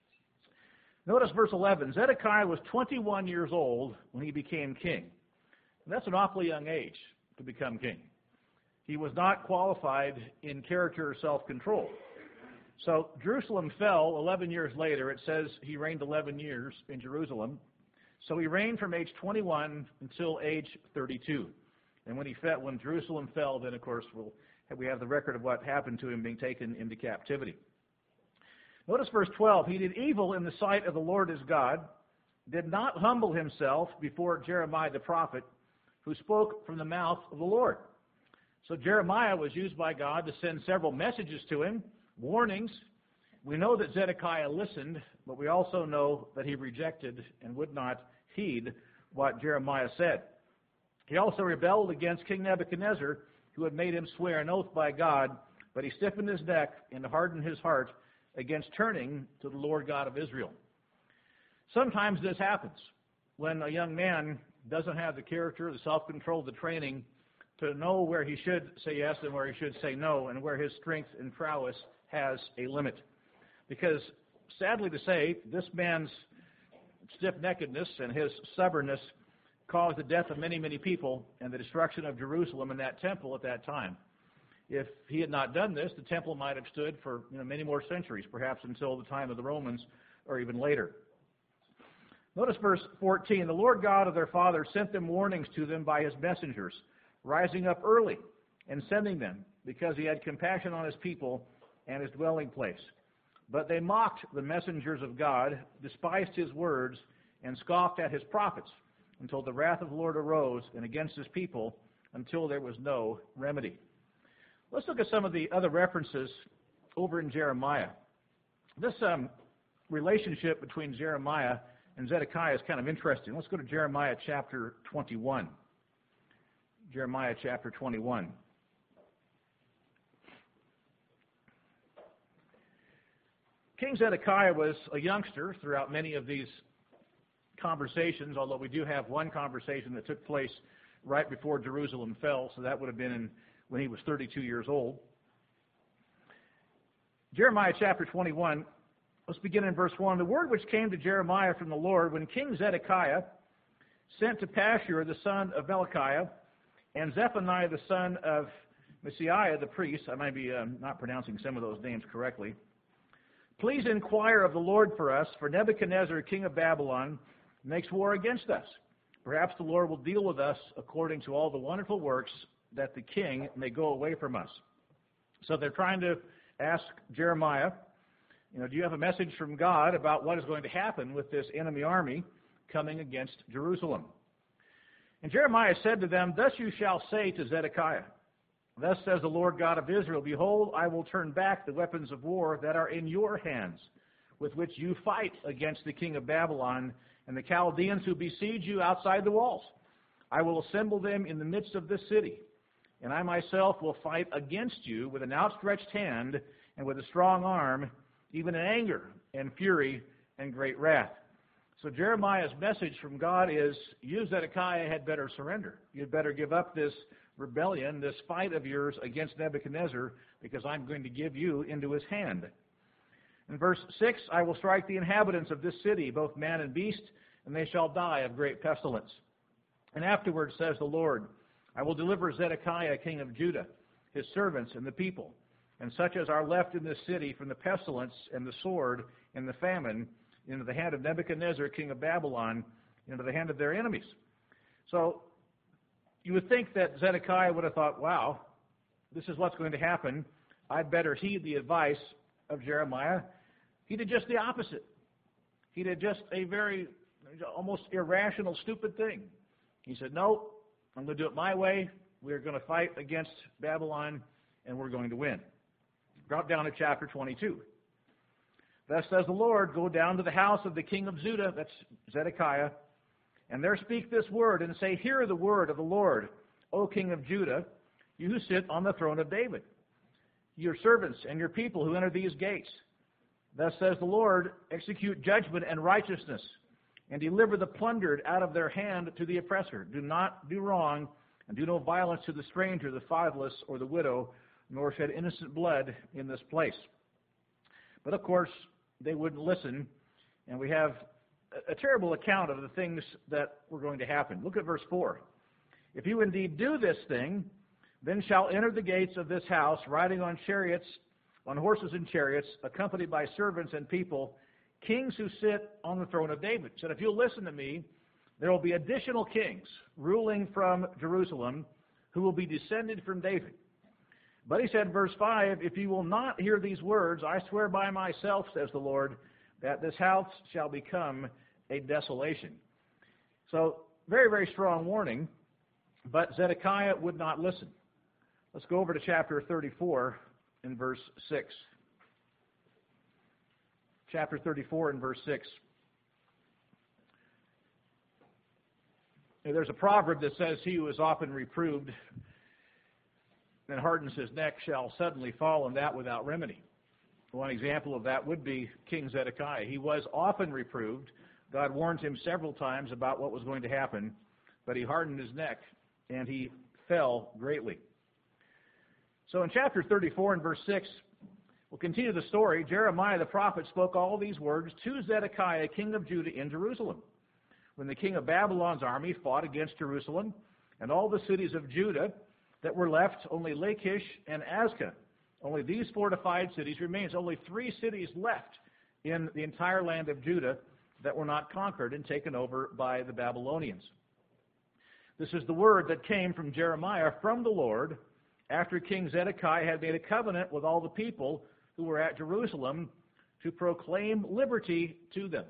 Notice verse eleven. Zedekiah was twenty-one years old when he became king. And that's an awfully young age to become king. He was not qualified in character or self-control. So Jerusalem fell eleven years later. It says he reigned eleven years in Jerusalem. So he reigned from age twenty-one until age thirty-two. And when he fell, when Jerusalem fell, then of course we'll, we have the record of what happened to him being taken into captivity. Notice verse twelve. He did evil in the sight of the Lord his God, did not humble himself before Jeremiah the prophet, who spoke from the mouth of the Lord. So Jeremiah was used by God to send several messages to him, warnings. We know that Zedekiah listened, but we also know that he rejected and would not heed what Jeremiah said. He also rebelled against King Nebuchadnezzar, who had made him swear an oath by God, but he stiffened his neck and hardened his heart against turning to the Lord God of Israel. Sometimes this happens when a young man doesn't have the character, the self-control, the training to know where he should say yes and where he should say no, and where his strength and prowess has a limit. Because, sadly to say, this man's stiff-neckedness and his stubbornness caused the death of many, many people and the destruction of Jerusalem and that temple at that time. If he had not done this, the temple might have stood for you know, many more centuries, perhaps until the time of the Romans or even later. Notice verse fourteen. The Lord God of their fathers sent them warnings to them by his messengers, rising up early and sending them, because he had compassion on his people and his dwelling place. But they mocked the messengers of God, despised his words, and scoffed at his prophets, until the wrath of the Lord arose and against his people, until there was no remedy. Let's look at some of the other references over in Jeremiah. This um, relationship between Jeremiah and Zedekiah is kind of interesting. Let's go to Jeremiah chapter twenty-one. Jeremiah chapter twenty-one. King Zedekiah was a youngster throughout many of these conversations, although we do have one conversation that took place right before Jerusalem fell, so that would have been in, when he was thirty-two years old. Jeremiah chapter twenty-one, let's begin in verse one. The word which came to Jeremiah from the Lord when King Zedekiah sent to Pashur the son of Melchiah and Zephaniah the son of Messiah the priest, I might be um, not pronouncing some of those names correctly. Please inquire of the Lord for us, for Nebuchadnezzar, king of Babylon, makes war against us. Perhaps the Lord will deal with us according to all the wonderful works, that the king may go away from us. So they're trying to ask Jeremiah, you know, do you have a message from God about what is going to happen with this enemy army coming against Jerusalem? And Jeremiah said to them, thus you shall say to Zedekiah, thus says the Lord God of Israel, behold, I will turn back the weapons of war that are in your hands, with which you fight against the king of Babylon and the Chaldeans who besiege you outside the walls. I will assemble them in the midst of this city, and I myself will fight against you with an outstretched hand and with a strong arm, even in anger and fury and great wrath. So Jeremiah's message from God is, you, Zedekiah, had better surrender. You'd better give up this rebellion, this fight of yours against Nebuchadnezzar, because I'm going to give you into his hand. In verse six, I will strike the inhabitants of this city, both man and beast, and they shall die of great pestilence. And afterwards, says the Lord, I will deliver Zedekiah, king of Judah, his servants and the people, and such as are left in this city from the pestilence and the sword and the famine, into the hand of Nebuchadnezzar, king of Babylon, into the hand of their enemies. So You would think that Zedekiah would have thought, wow, this is what's going to happen. I'd better heed the advice of Jeremiah. He did just the opposite. He did just a very, almost irrational, stupid thing. He said, no, I'm going to do it my way. We're going to fight against Babylon, and we're going to win. Drop down to chapter twenty-two. Thus says the Lord, go down to the house of the king of Judah, that's Zedekiah, and there speak this word, and say, hear the word of the Lord, O king of Judah, you who sit on the throne of David, your servants and your people who enter these gates. Thus says the Lord, execute judgment and righteousness, and deliver the plundered out of their hand to the oppressor. Do not do wrong, and do no violence to the stranger, the fatherless, or the widow, nor shed innocent blood in this place. But of course, they wouldn't listen, and we have a, a terrible account of the things that were going to happen. Look at verse four. If you indeed do this thing, then shall enter the gates of this house, riding on chariots, on horses and chariots, accompanied by servants and people, kings who sit on the throne of David. He said, if you'll listen to me, there will be additional kings ruling from Jerusalem who will be descended from David. But he said, verse five, if you will not hear these words, I swear by myself, says the Lord, that this house shall become a desolation. So, very, very strong warning, but Zedekiah would not listen. Let's go over to chapter thirty-four in verse six. Chapter thirty-four in verse six. There's a proverb that says, he who is often reproved and hardens his neck shall suddenly fall, and that without remedy. One example of that would be King Zedekiah. He was often reproved. God warned him several times about what was going to happen, but he hardened his neck, and he fell greatly. So in chapter thirty-four and verse six, we'll continue the story. Jeremiah the prophet spoke all these words to Zedekiah, king of Judah, in Jerusalem. When the king of Babylon's army fought against Jerusalem and all the cities of Judah that were left, only Lachish and Azekah. Only these fortified cities remain. Only three cities left in the entire land of Judah that were not conquered and taken over by the Babylonians. This is the word that came from Jeremiah from the Lord after King Zedekiah had made a covenant with all the people who were at Jerusalem to proclaim liberty to them.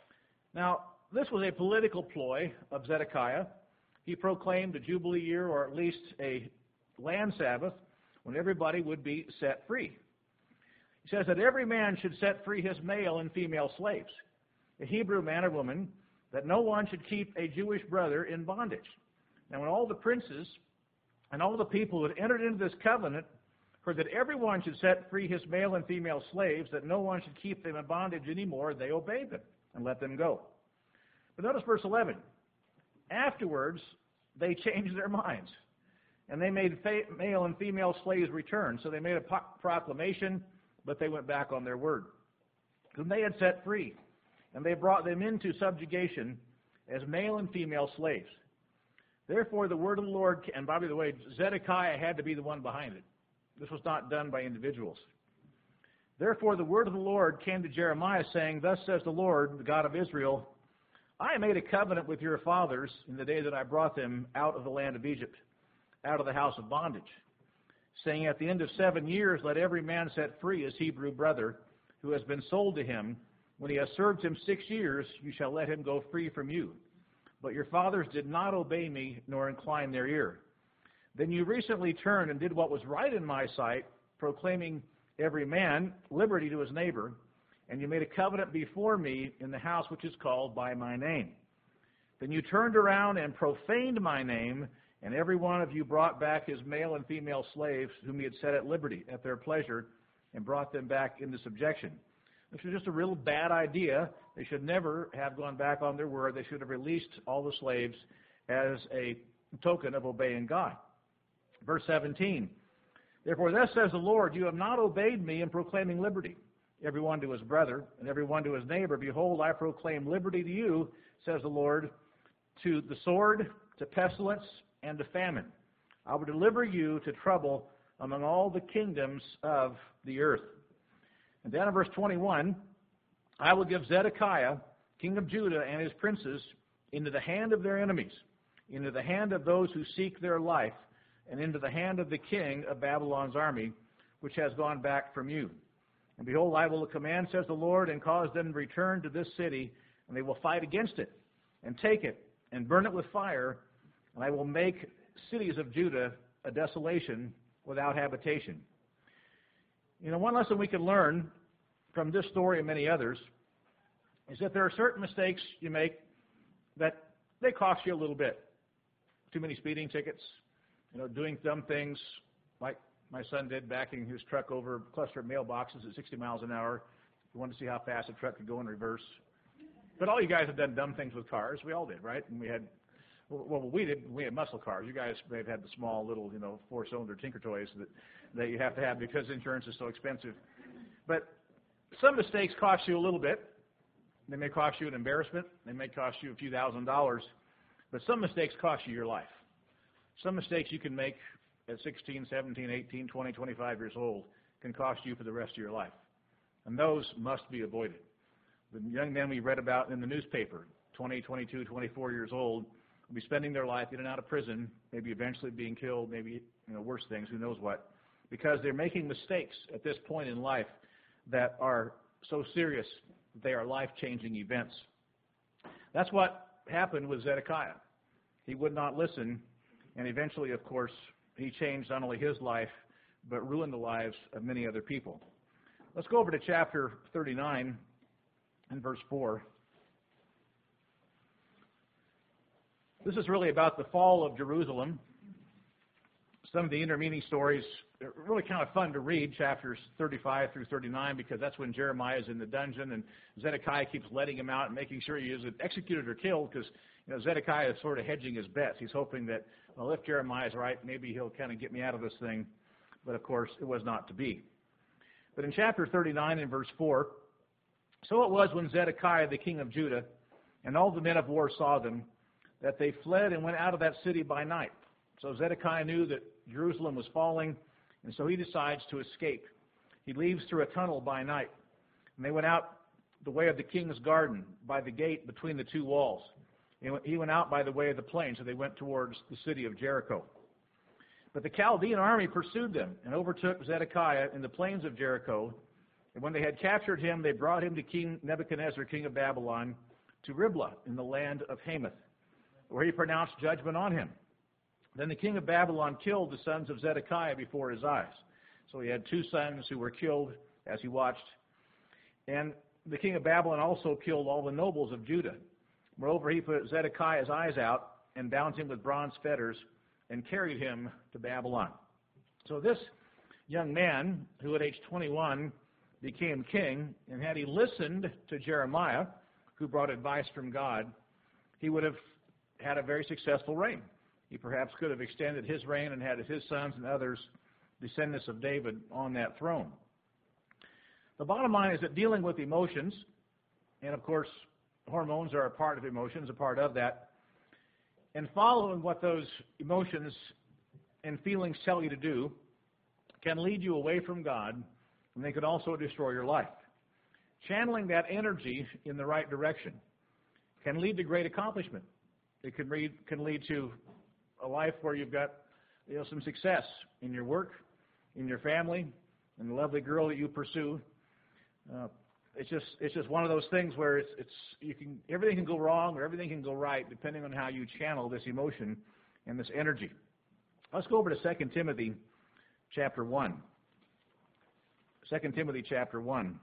Now, this was a political ploy of Zedekiah. He proclaimed a Jubilee year, or at least a land Sabbath, when everybody would be set free. He says that every man should set free his male and female slaves, a Hebrew man or woman, that no one should keep a Jewish brother in bondage. Now, when all the princes and all the people who had entered into this covenant heard that everyone should set free his male and female slaves, that no one should keep them in bondage anymore, they obeyed them and let them go. But notice verse eleven. Afterwards, they changed their minds, and they made fa- male and female slaves return. So they made a po- proclamation, but they went back on their word. Whom they had set free, and they brought them into subjugation as male and female slaves. Therefore, the word of the Lord, and by the way, Zedekiah had to be the one behind it. This was not done by individuals. Therefore, the word of the Lord came to Jeremiah, saying, thus says the Lord, the God of Israel, I made a covenant with your fathers in the day that I brought them out of the land of Egypt, out of the house of bondage, saying, at the end of seven years, let every man set free his Hebrew brother who has been sold to him. When he has served him six years, you shall let him go free from you. But your fathers did not obey me, nor incline their ear. Then you recently turned and did what was right in my sight, proclaiming every man liberty to his neighbor, and you made a covenant before me in the house which is called by my name. Then you turned around and profaned my name, and every one of you brought back his male and female slaves whom he had set at liberty at their pleasure, and brought them back into subjection. This was just a real bad idea. They should never have gone back on their word. They should have released all the slaves as a token of obeying God. Verse seventeen, therefore thus says the Lord, you have not obeyed me in proclaiming liberty, every one to his brother, and every one to his neighbor. Behold, I proclaim liberty to you, says the Lord, to the sword, to pestilence, and to famine. I will deliver you to trouble among all the kingdoms of the earth. And then in verse twenty-one, I will give Zedekiah, king of Judah, and his princes into the hand of their enemies, into the hand of those who seek their life, and into the hand of the king of Babylon's army, which has gone back from you. And behold, I will command, says the Lord, and cause them to return to this city, and they will fight against it, and take it, and burn it with fire, and I will make cities of Judah a desolation without habitation. You know, one lesson we can learn from this story and many others is that there are certain mistakes you make that they cost you a little bit. Too many speeding tickets, you know, doing dumb things like my son did, backing his truck over a cluster of mailboxes at sixty miles an hour. He wanted to see how fast a truck could go in reverse. But all you guys have done dumb things with cars. We all did, right? And we had, well, we did. We had muscle cars. You guys may have had the small little, you know, four-cylinder Tinker Toys that, that you have to have because insurance is so expensive. But some mistakes cost you a little bit. They may cost you an embarrassment. They may cost you a few thousand dollars. But some mistakes cost you your life. Some mistakes you can make at sixteen, seventeen, eighteen, twenty, twenty-five years old can cost you for the rest of your life. And those must be avoided. The young men we read about in the newspaper, twenty, twenty-two, twenty-four years old, will be spending their life in and out of prison, maybe eventually being killed, maybe, you know, worse things, who knows what, because they're making mistakes at this point in life that are so serious that they are life-changing events. That's what happened with Zedekiah. He would not listen, and eventually, of course, he changed not only his life, but ruined the lives of many other people. Let's go over to chapter thirty-nine and verse four. This is really about the fall of Jerusalem. Some of the intervening stories are really kind of fun to read, chapters thirty-five through thirty-nine, because that's when Jeremiah is in the dungeon and Zedekiah keeps letting him out and making sure he isn't executed or killed, because, you know, Zedekiah is sort of hedging his bets. He's hoping that, well, if Jeremiah is right, maybe he'll kind of get me out of this thing. But, of course, it was not to be. But in chapter thirty-nine and verse four, so it was when Zedekiah, the king of Judah, and all the men of war saw them, that they fled and went out of that city by night. So Zedekiah knew that Jerusalem was falling, and so he decides to escape. He leaves through a tunnel by night. And they went out the way of the king's garden, by the gate between the two walls. He went out by the way of the plain, so they went towards the city of Jericho. But the Chaldean army pursued them and overtook Zedekiah in the plains of Jericho. And when they had captured him, they brought him to King Nebuchadnezzar, king of Babylon, to Riblah in the land of Hamath, where he pronounced judgment on him. Then the king of Babylon killed the sons of Zedekiah before his eyes. So he had two sons who were killed as he watched. And the king of Babylon also killed all the nobles of Judah. Moreover, he put Zedekiah's eyes out and bound him with bronze fetters and carried him to Babylon. So this young man, who at age twenty-one became king, and had he listened to Jeremiah, who brought advice from God, he would have had a very successful reign. He perhaps could have extended his reign and had his sons and others, descendants of David, on that throne. The bottom line is that dealing with emotions, and of course hormones are a part of emotions, a part of that, and following what those emotions and feelings tell you to do can lead you away from God, and they can also destroy your life. Channeling that energy in the right direction can lead to great accomplishment. It can lead, can lead to a life where you've got, you know, some success in your work, in your family, in the lovely girl that you pursue. Uh, it's just it's just one of those things where it's it's you can everything can go wrong or everything can go right depending on how you channel this emotion and this energy. Let's go over to Second Timothy chapter one. Second Timothy chapter one.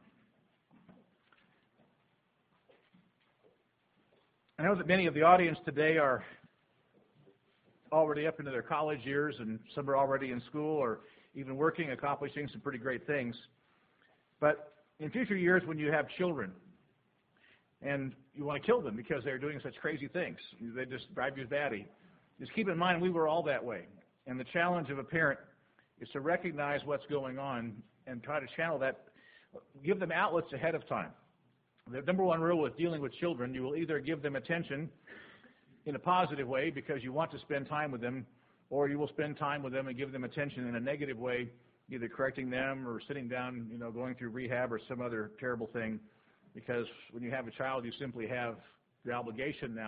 I know that many of the audience today are already up into their college years, and some are already in school or even working, accomplishing some pretty great things. But in future years, when you have children and you want to kill them because they're doing such crazy things, they just drive you batty, just keep in mind we were all that way. And the challenge of a parent is to recognize what's going on and try to channel that, give them outlets ahead of time. The number one rule with dealing with children, you will either give them attention in a positive way because you want to spend time with them, or you will spend time with them and give them attention in a negative way, either correcting them or sitting down, you know, going through rehab or some other terrible thing, because when you have a child, you simply have the obligation now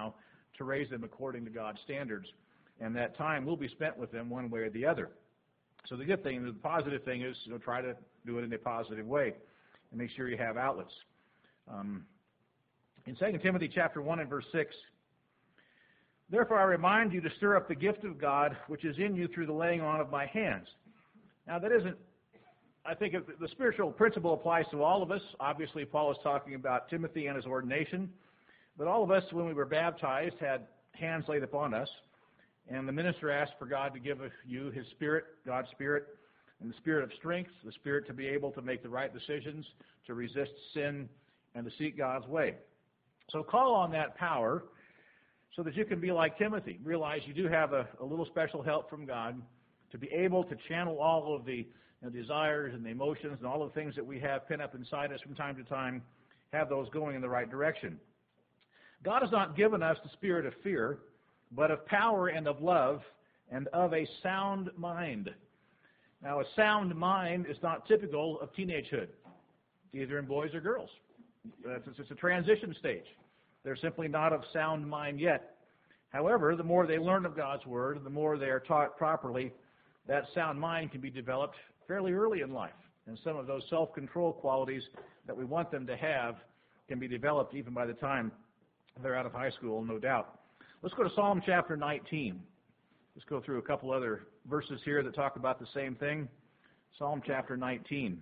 to raise them according to God's standards. And that time will be spent with them one way or the other. So the good thing, the positive thing is, you know, try to do it in a positive way and make sure you have outlets. Um, in Second Timothy chapter one and verse six, therefore I remind you to stir up the gift of God which is in you through the laying on of my hands. Now that isn't, I think the spiritual principle applies to all of us. Obviously Paul is talking about Timothy and his ordination, but all of us when we were baptized had hands laid upon us, and the minister asked for God to give you his Spirit, God's Spirit, and the Spirit of strength, the Spirit to be able to make the right decisions, to resist sin, and to seek God's way. So call on that power so that you can be like Timothy. Realize you do have a, a little special help from God to be able to channel all of the you know, desires and the emotions and all the things that we have pent up inside us from time to time, have those going in the right direction. God has not given us the spirit of fear, but of power and of love and of a sound mind. Now, a sound mind is not typical of teenagehood, either in boys or girls. It's just a transition stage. They're simply not of sound mind yet. However, the more they learn of God's Word, the more they are taught properly, that sound mind can be developed fairly early in life. And some of those self-control qualities that we want them to have can be developed even by the time they're out of high school, no doubt. Let's go to Psalm chapter nineteen. Let's go through a couple other verses here that talk about the same thing. Psalm chapter nineteen.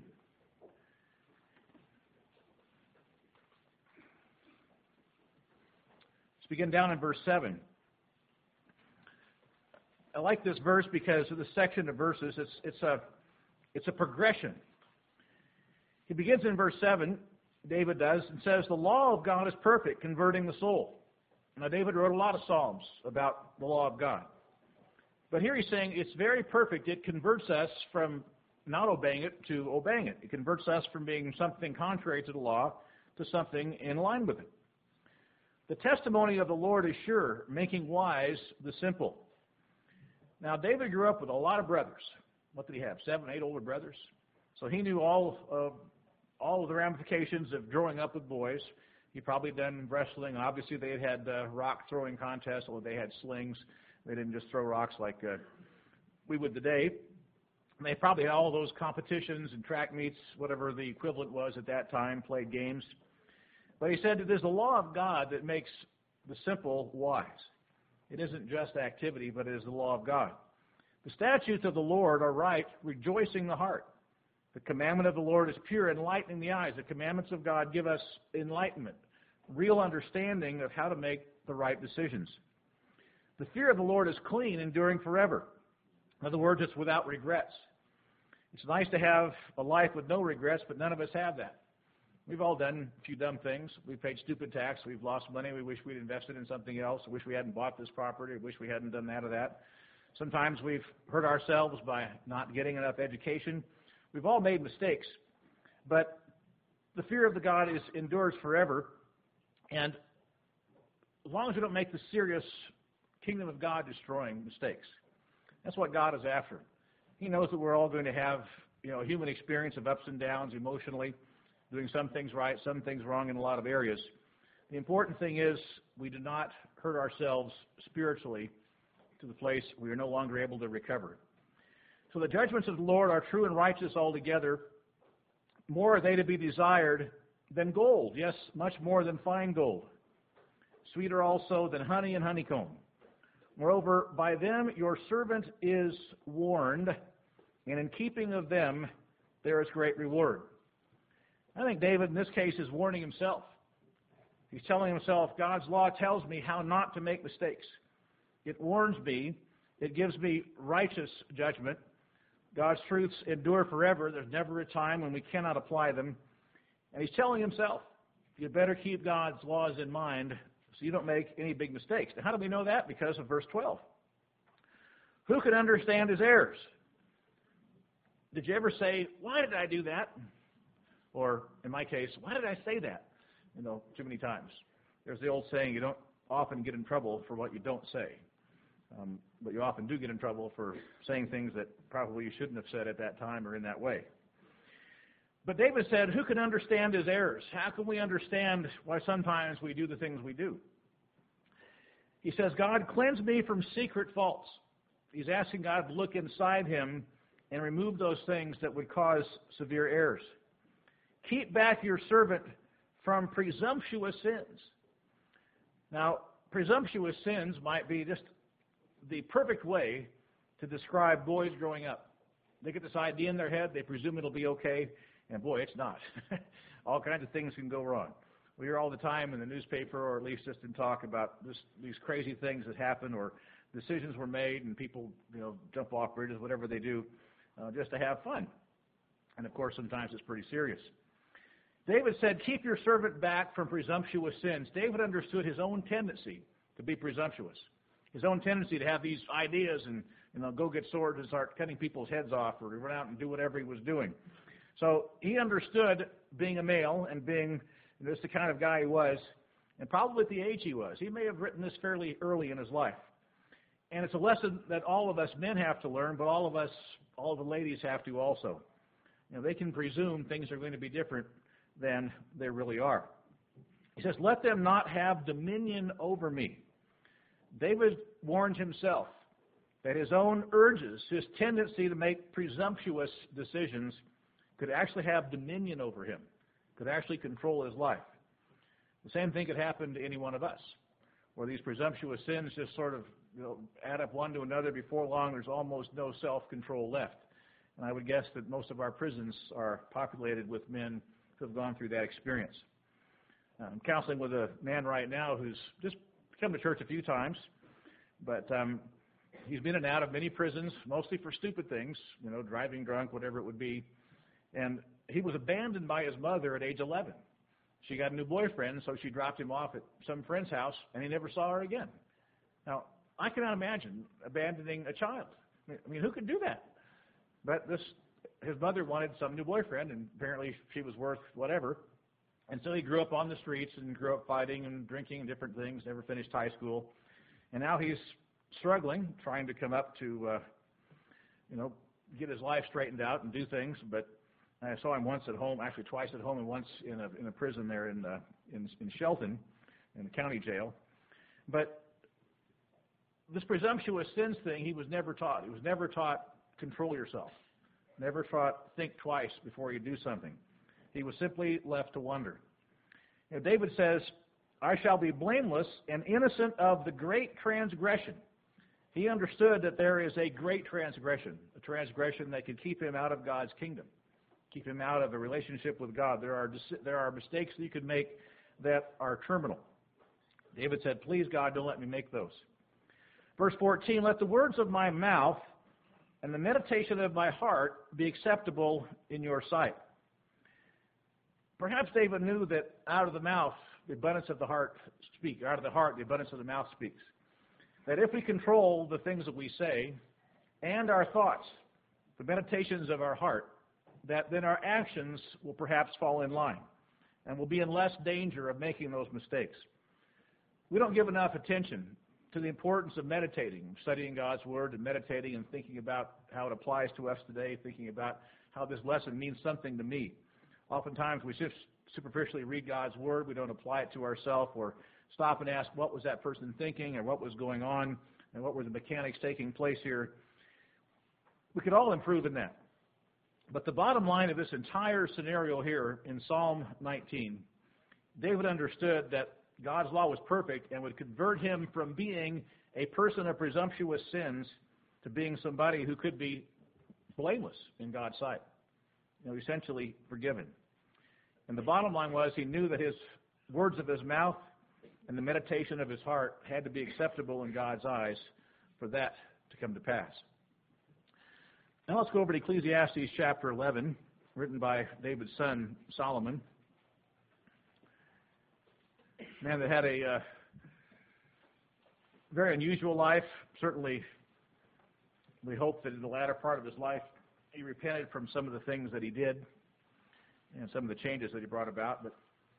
Let's begin down in verse seven. I like this verse because of the section of verses. It's, it's, a, it's a progression. He begins in verse seven, David does, and says, the law of God is perfect, converting the soul. Now, David wrote a lot of psalms about the law of God. But here he's saying it's very perfect. It converts us from not obeying it to obeying it. It converts us from being something contrary to the law to something in line with it. The testimony of the Lord is sure, making wise the simple. Now, David grew up with a lot of brothers. What did he have? Seven, eight older brothers? So he knew all of, all of the ramifications of growing up with boys. He probably done wrestling. Obviously, they had had uh, rock throwing contests, or they had slings. They didn't just throw rocks like uh, we would today. And they probably had all those competitions and track meets, whatever the equivalent was at that time, played games. But he said that there's a law of God that makes the simple wise. It isn't just activity, but it is the law of God. The statutes of the Lord are right, rejoicing the heart. The commandment of the Lord is pure, enlightening the eyes. The commandments of God give us enlightenment, real understanding of how to make the right decisions. The fear of the Lord is clean, enduring forever. In other words, it's without regrets. It's nice to have a life with no regrets, but none of us have that. We've all done a few dumb things. We've paid stupid tax. We've lost money. We wish we'd invested in something else. We wish we hadn't bought this property. We wish we hadn't done that or that. Sometimes we've hurt ourselves by not getting enough education. We've all made mistakes. But the fear of the God is endures forever. And as long as we don't make the serious kingdom of God destroying mistakes, that's what God is after. He knows that we're all going to have, you know, a human experience of ups and downs emotionally, doing some things right, some things wrong in a lot of areas. The important thing is we do not hurt ourselves spiritually to the place we are no longer able to recover. So the judgments of the Lord are true and righteous altogether. More are they to be desired than gold, yes, much more than fine gold. Sweeter also than honey and honeycomb. Moreover, by them your servant is warned, and in keeping of them there is great reward. I think David in this case is warning himself. He's telling himself, God's law tells me how not to make mistakes. It warns me. It gives me righteous judgment. God's truths endure forever. There's never a time when we cannot apply them. And he's telling himself, you better keep God's laws in mind so you don't make any big mistakes. Now, how do we know that? Because of verse twelve. Who can understand his errors? Did you ever say, why did I do that? Or, in my case, why did I say that? You know, too many times. There's the old saying, you don't often get in trouble for what you don't say. Um, but you often do get in trouble for saying things that probably you shouldn't have said at that time or in that way. But David said, who can understand his errors? How can we understand why sometimes we do the things we do? He says, God, cleanse me from secret faults. He's asking God to look inside him and remove those things that would cause severe errors. Keep back your servant from presumptuous sins. Now, presumptuous sins might be just the perfect way to describe boys growing up. They get this idea in their head, they presume it'll be okay, and boy, it's not. All kinds of things can go wrong. We hear all the time in the newspaper, or at least just in talk, about this, these crazy things that happen, or decisions were made, and people, you know, jump off bridges, whatever they do, uh, just to have fun. And of course, sometimes it's pretty serious. David said, keep your servant back from presumptuous sins. David understood his own tendency to be presumptuous, his own tendency to have these ideas and, you know, go get swords and start cutting people's heads off, or run out and do whatever he was doing. So he understood being a male and being just the kind of guy he was, and probably at the age he was. He may have written this fairly early in his life. And it's a lesson that all of us men have to learn, but all of us, all the ladies have to also. You know, they can presume things are going to be different than they really are. He says, let them not have dominion over me. David warned himself that his own urges, his tendency to make presumptuous decisions, could actually have dominion over him, could actually control his life. The same thing could happen to any one of us, where these presumptuous sins just sort of, you know, add up one to another. Before long, there's almost no self-control left. And I would guess that most of our prisons are populated with men who have gone through that experience. I'm counseling with a man right now who's just come to church a few times, but um, he's been in and out of many prisons, mostly for stupid things, you know, driving drunk, whatever it would be. And he was abandoned by his mother at age eleven. She got a new boyfriend, so she dropped him off at some friend's house, and he never saw her again. Now, I cannot imagine abandoning a child. I mean, who could do that? But this, his mother wanted some new boyfriend, and apparently she was worth whatever. And so he grew up on the streets and grew up fighting and drinking and different things, never finished high school. And now he's struggling, trying to come up to, uh, you know, get his life straightened out and do things. But I saw him once at home, actually twice at home, and once in a, in a prison there in, uh, in, in Shelton, in the county jail. But this presumptuous sins thing, he was never taught. He was never taught, control yourself. Never taught, think twice before you do something. He was simply left to wonder. You know, David says, I shall be blameless and innocent of the great transgression. He understood that there is a great transgression, a transgression that could keep him out of God's kingdom, keep him out of a relationship with God. There are, there are mistakes that you could make that are terminal. David said, please, God, don't let me make those. Verse fourteen, let the words of my mouth and the meditation of my heart be acceptable in your sight. Perhaps David knew that out of the mouth, the abundance of the heart speaks. Out of the heart, the abundance of the mouth speaks. That if we control the things that we say and our thoughts, the meditations of our heart, that then our actions will perhaps fall in line and we'll be in less danger of making those mistakes. We don't give enough attention to the importance of meditating, studying God's Word and meditating and thinking about how it applies to us today, thinking about how this lesson means something to me. Oftentimes we just superficially read God's Word, we don't apply it to ourselves, or stop and ask what was that person thinking, or what was going on, and what were the mechanics taking place here. We could all improve in that. But the bottom line of this entire scenario here in Psalm nineteen, David understood that God's law was perfect and would convert him from being a person of presumptuous sins to being somebody who could be blameless in God's sight, you know, essentially forgiven. And the bottom line was he knew that his words of his mouth and the meditation of his heart had to be acceptable in God's eyes for that to come to pass. Now let's go over to Ecclesiastes chapter eleven, written by David's son Solomon. A man that had a uh, very unusual life. Certainly, we hope that in the latter part of his life, he repented from some of the things that he did and some of the changes that he brought about. But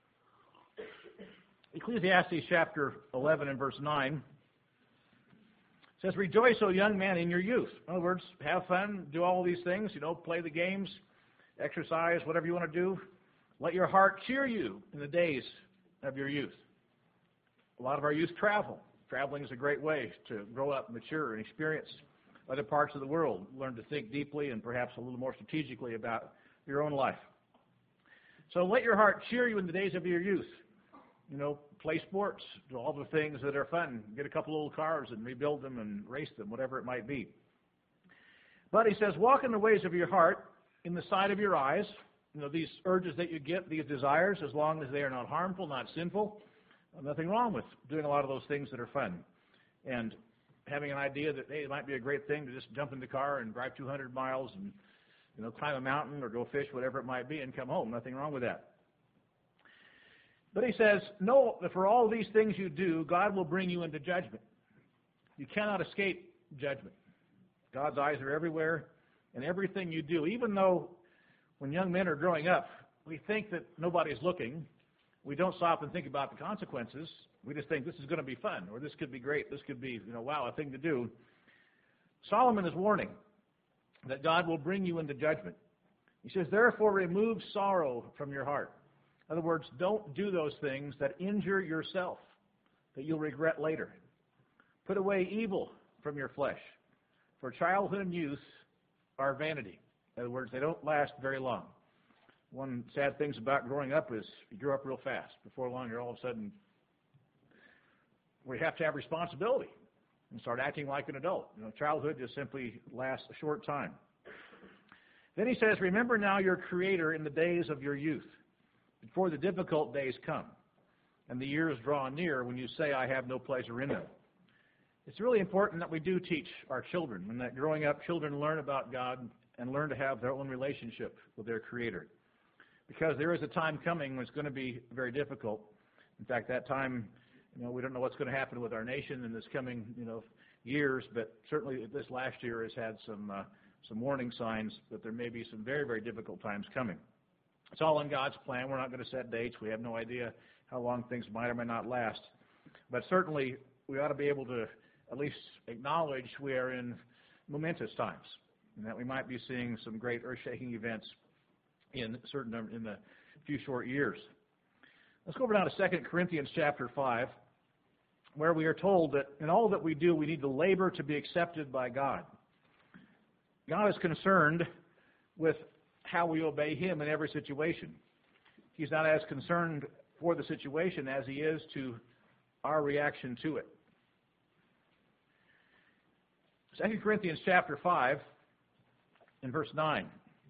Ecclesiastes chapter eleven and verse nine says, rejoice, O young man, in your youth. In other words, have fun, do all these things, you know, play the games, exercise, whatever you want to do. Let your heart cheer you in the days of your youth. A lot of our youth travel. traveling is a great way to grow up, mature, and experience other parts of the world. Learn to think deeply and perhaps a little more strategically about your own life. So let your heart cheer you in the days of your youth. You know, play sports, do all the things that are fun. Get a couple old cars and rebuild them and race them, whatever it might be. But he says, walk in the ways of your heart, in the sight of your eyes. You know, these urges that you get, these desires, as long as they are not harmful, not sinful, nothing wrong with doing a lot of those things that are fun. And having an idea that, hey, it might be a great thing to just jump in the car and drive two hundred miles and, you know, climb a mountain or go fish, whatever it might be, and come home. Nothing wrong with that. But he says, know that for all these things you do, God will bring you into judgment. You cannot escape judgment. God's eyes are everywhere, and everything you do, even though when young men are growing up, we think that nobody's looking, we don't stop and think about the consequences. We just think this is going to be fun, or this could be great, this could be, you know, wow, a thing to do. Solomon is warning that God will bring you into judgment. He says, therefore remove sorrow from your heart. In other words, don't do those things that injure yourself, that you'll regret later. Put away evil from your flesh. For childhood and youth are vanity. In other words, they don't last very long. One sad thing about growing up is you grow up real fast. Before long, you're all of a sudden, we have to have responsibility and start acting like an adult. You know, childhood just simply lasts a short time. Then he says, remember now your Creator in the days of your youth, before the difficult days come, and the years draw near when you say, I have no pleasure in them. It's really important that we do teach our children, and that growing up, children learn about God and learn to have their own relationship with their Creator. Because there is a time coming when it's going to be very difficult. In fact, that time, you know, we don't know what's going to happen with our nation in this coming, you know, years, but certainly this last year has had some uh, some warning signs that there may be some very, very difficult times coming. It's all in God's plan. We're not going to set dates. We have no idea how long things might or may not last. But certainly, we ought to be able to at least acknowledge we are in momentous times, and that we might be seeing some great earth-shaking events in certain in the few short years. Let's go over now to Second Corinthians chapter five, where we are told that in all that we do, we need to labor to be accepted by God. God is concerned with how we obey Him in every situation. He's not as concerned for the situation as He is to our reaction to it. Second Corinthians chapter five, in verse nine.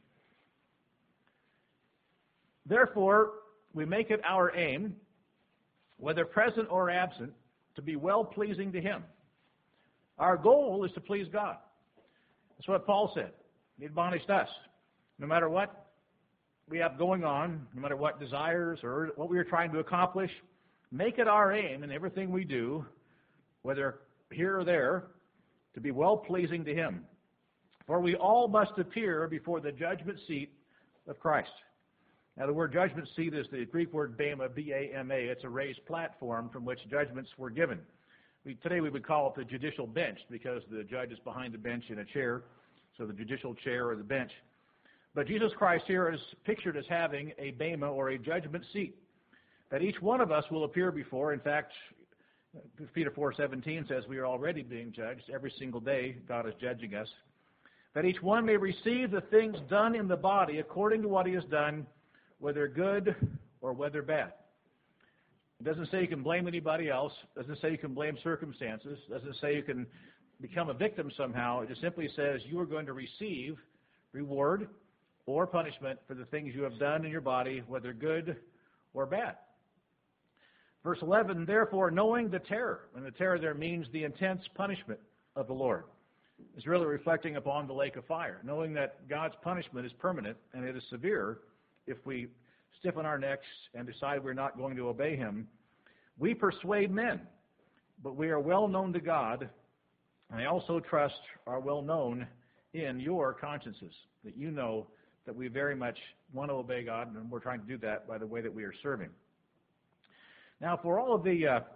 Therefore, we make it our aim, whether present or absent, to be well-pleasing to Him. Our goal is to please God. That's what Paul said. He admonished us. No matter what we have going on, no matter what desires or what we are trying to accomplish, make it our aim in everything we do, whether here or there, to be well-pleasing to Him. For we all must appear before the judgment seat of Christ. Now, the word judgment seat is the Greek word bema, B A M A. It's a raised platform from which judgments were given. We, today we would call it the judicial bench because the judge is behind the bench in a chair, so the judicial chair or the bench. But Jesus Christ here is pictured as having a bema or a judgment seat that each one of us will appear before. In fact, Peter four seventeen says we are already being judged. Every single day God is judging us. That each one may receive the things done in the body according to what he has done, whether good or whether bad. It doesn't say you can blame anybody else. It doesn't say you can blame circumstances. It doesn't say you can become a victim somehow. It just simply says you are going to receive reward or punishment for the things you have done in your body, whether good or bad. Verse eleven, therefore, knowing the terror, and the terror there means the intense punishment of the Lord, is really reflecting upon the lake of fire, knowing that God's punishment is permanent and it is severe if we stiffen our necks and decide we're not going to obey Him. We persuade men, but we are well known to God, and I also trust are well known in your consciences, that you know that we very much want to obey God, and we're trying to do that by the way that we are serving. Now, for all of the uh,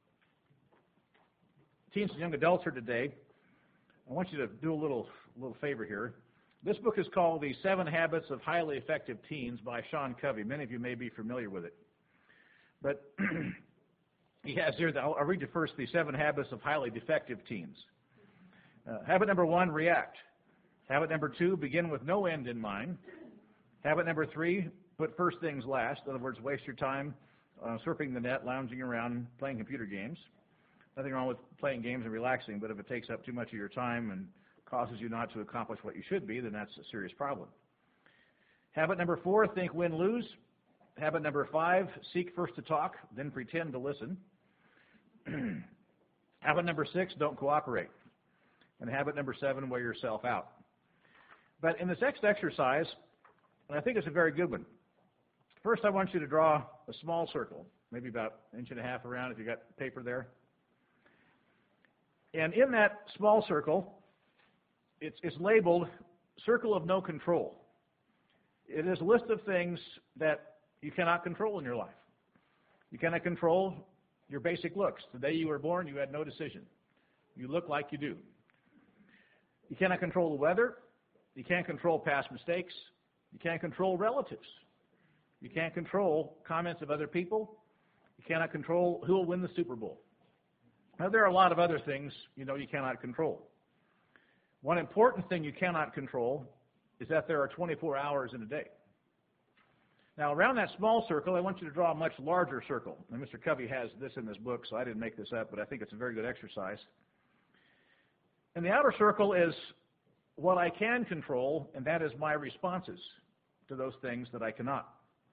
teens and young adults here today, I want you to do a little, little favor here. This book is called The Seven Habits of Highly Effective Teens by Sean Covey. Many of you may be familiar with it. But he has here, I'll I'll read you first the seven habits of highly defective teens. Uh, habit number one, react. Habit number two, begin with no end in mind. Habit number three, put first things last. In other words, waste your time uh, surfing the net, lounging around, playing computer games. Nothing wrong with playing games and relaxing, but if it takes up too much of your time and causes you not to accomplish what you should be, then that's a serious problem. Habit number four, think, win, lose. Habit number five, seek first to talk, then pretend to listen. Habit number six, don't cooperate. And habit number seven, wear yourself out. But in this next exercise, and I think it's a very good one, first I want you to draw a small circle, maybe about an inch and a half around if you've got paper there. And in that small circle, it's, it's labeled Circle of No Control. It is a list of things that you cannot control in your life. You cannot control your basic looks. The day you were born, you had no decision. You look like you do. You cannot control the weather. You can't control past mistakes. You can't control relatives. You can't control comments of other people. You cannot control who will win the Super Bowl. Now, there are a lot of other things you know you cannot control. One important thing you cannot control is that there are twenty-four hours in a day. Now, around that small circle, I want you to draw a much larger circle. And Mister Covey has this in his book, so I didn't make this up, but I think it's a very good exercise. And the outer circle is what I can control, and that is my responses to those things that I cannot.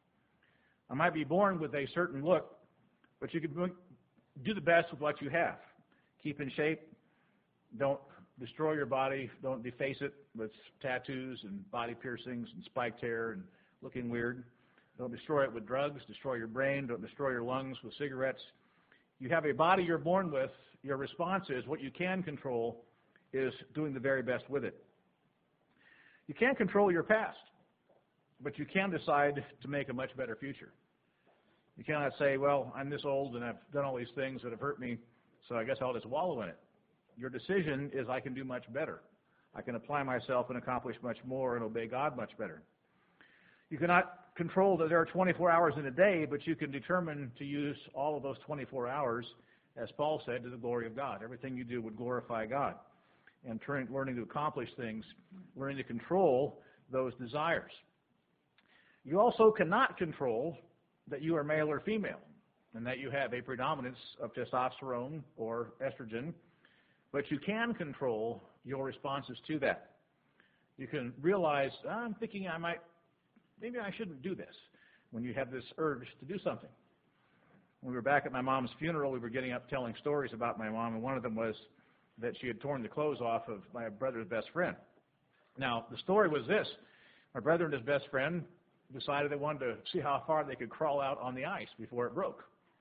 I might be born with a certain look, but you can do the best with what you have. Keep in shape. Don't destroy your body. Don't deface it with tattoos and body piercings and spiked hair and looking weird. Don't destroy it with drugs. Destroy your brain. Don't destroy your lungs with cigarettes. You have a body you're born with. Your response is what you can control is doing the very best with it. You can't control your past, but you can decide to make a much better future. You cannot say, well, I'm this old and I've done all these things that have hurt me, so I guess I'll just wallow in it. Your decision is I can do much better. I can apply myself and accomplish much more and obey God much better. You cannot control that there are twenty-four hours in a day, but you can determine to use all of those twenty-four hours, as Paul said, to the glory of God. Everything you do would glorify God. And turn, learning to accomplish things, learning to control those desires. You also cannot control that you are male or female and that you have a predominance of testosterone or estrogen, but you can control your responses to that. You can realize, I'm thinking I might, maybe I shouldn't do this, when you have this urge to do something. When we were back at my mom's funeral, we were getting up telling stories about my mom, and one of them was that she had torn the clothes off of my brother's best friend. Now, the story was this. My brother and his best friend decided they wanted to see how far they could crawl out on the ice before it broke.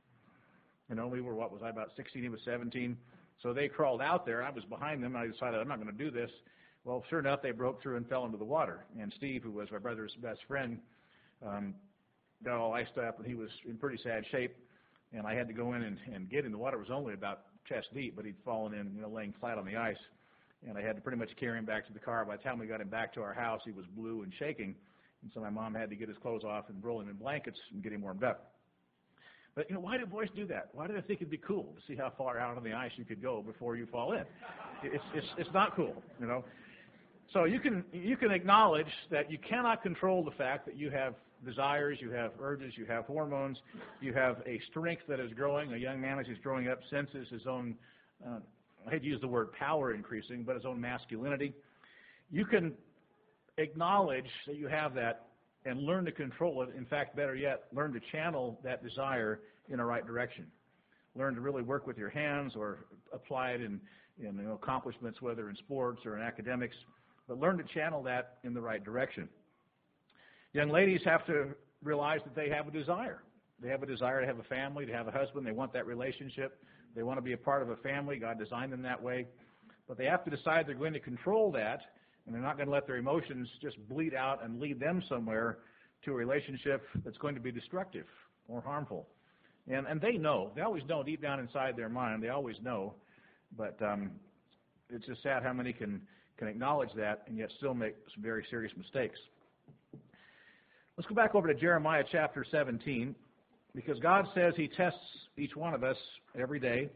You know, we were, what was I, about sixteen, he was seventeen. So they crawled out there. I was behind them, and I decided I'm not going to do this. Well, sure enough, they broke through and fell into the water. And Steve, who was my brother's best friend, um, got all iced up, and he was in pretty sad shape. And I had to go in and, and get him. The water was only about chest deep, but he'd fallen in, you know, laying flat on the ice. And I had to pretty much carry him back to the car. By the time we got him back to our house, he was blue and shaking. And so my mom had to get his clothes off and roll him in blankets and get him warmed up. But, you know, why do boys do that? Why do they think it'd be cool to see how far out on the ice you could go before you fall in? It's, it's, it's not cool, you know. So you can, you can acknowledge that you cannot control the fact that you have desires, you have urges, you have hormones, you have a strength that is growing. A young man as he's growing up senses his own, uh, I hate to use the word power increasing, but his own masculinity. You can acknowledge that you have that and learn to control it. In fact, better yet, learn to channel that desire in a right direction. Learn to really work with your hands or apply it in, in you know, accomplishments, whether in sports or in academics, but learn to channel that in the right direction. Young ladies have to realize that they have a desire. They have a desire to have a family, to have a husband. They want that relationship. They want to be a part of a family. God designed them that way. But they have to decide they're going to control that, and they're not going to let their emotions just bleed out and lead them somewhere to a relationship that's going to be destructive or harmful. And, and they know. They always know deep down inside their mind. They always know. But um, it's just sad how many can, can acknowledge that and yet still make some very serious mistakes. Let's go back over to Jeremiah chapter seventeen. Because God says He tests each one of us every day.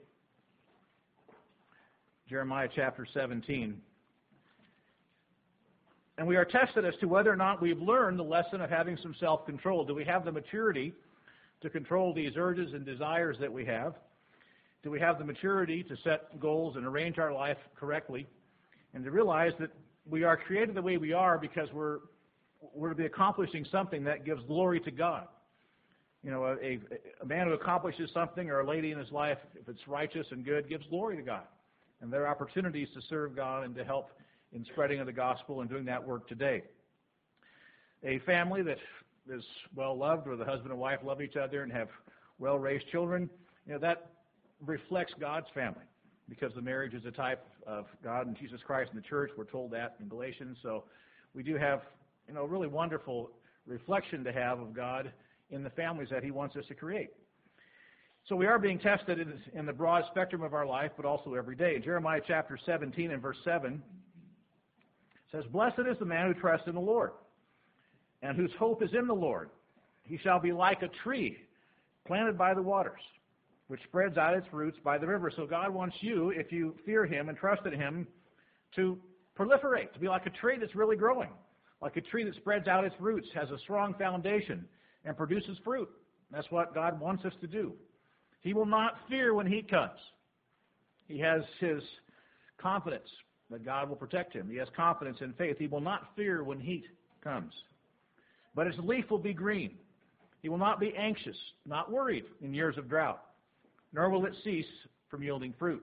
Jeremiah chapter seventeen. And we are tested as to whether or not we've learned the lesson of having some self-control. Do we have the maturity to control these urges and desires that we have? Do we have the maturity to set goals and arrange our life correctly? And to realize that we are created the way we are because we're, we're to be accomplishing something that gives glory to God. You know, a, a man who accomplishes something or a lady in his life, if it's righteous and good, gives glory to God. And there are opportunities to serve God and to help in spreading of the gospel and doing that work today. A family that is well loved, where the husband and wife love each other and have well-raised children, you know, that reflects God's family, because the marriage is a type of God and Jesus Christ and the church. We're told that in Galatians. So we do have, you know, a really wonderful reflection to have of God in the families that He wants us to create. So we are being tested in, in the broad spectrum of our life, but also every day. Jeremiah chapter seventeen and verse seven says, "Blessed is the man who trusts in the Lord, and whose hope is in the Lord. He shall be like a tree planted by the waters, which spreads out its roots by the river." So God wants you, if you fear Him and trust in Him, to proliferate, to be like a tree that's really growing, like a tree that spreads out its roots, has a strong foundation, and produces fruit. That's what God wants us to do. He will not fear when heat comes. He has his confidence that God will protect him. He has confidence in faith. He will not fear when heat comes. But his leaf will be green. He will not be anxious, not worried in years of drought, nor will it cease from yielding fruit.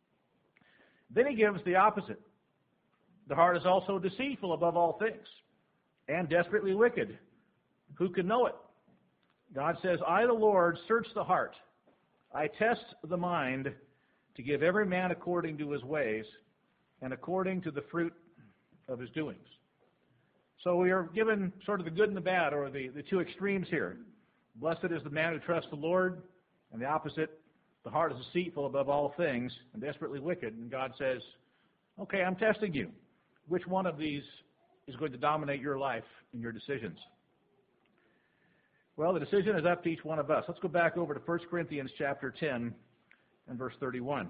Then he gives the opposite. The heart is also deceitful above all things, and desperately wicked. Who can know it? God says, "I, the Lord, search the heart. I test the mind to give every man according to his ways and according to the fruit of his doings." So we are given sort of the good and the bad, or the, the two extremes here. Blessed is the man who trusts the Lord, and the opposite, the heart is deceitful above all things and desperately wicked. And God says, okay, I'm testing you. Which one of these is going to dominate your life and your decisions? Well, the decision is up to each one of us. Let's go back over to First Corinthians chapter ten and verse thirty-one.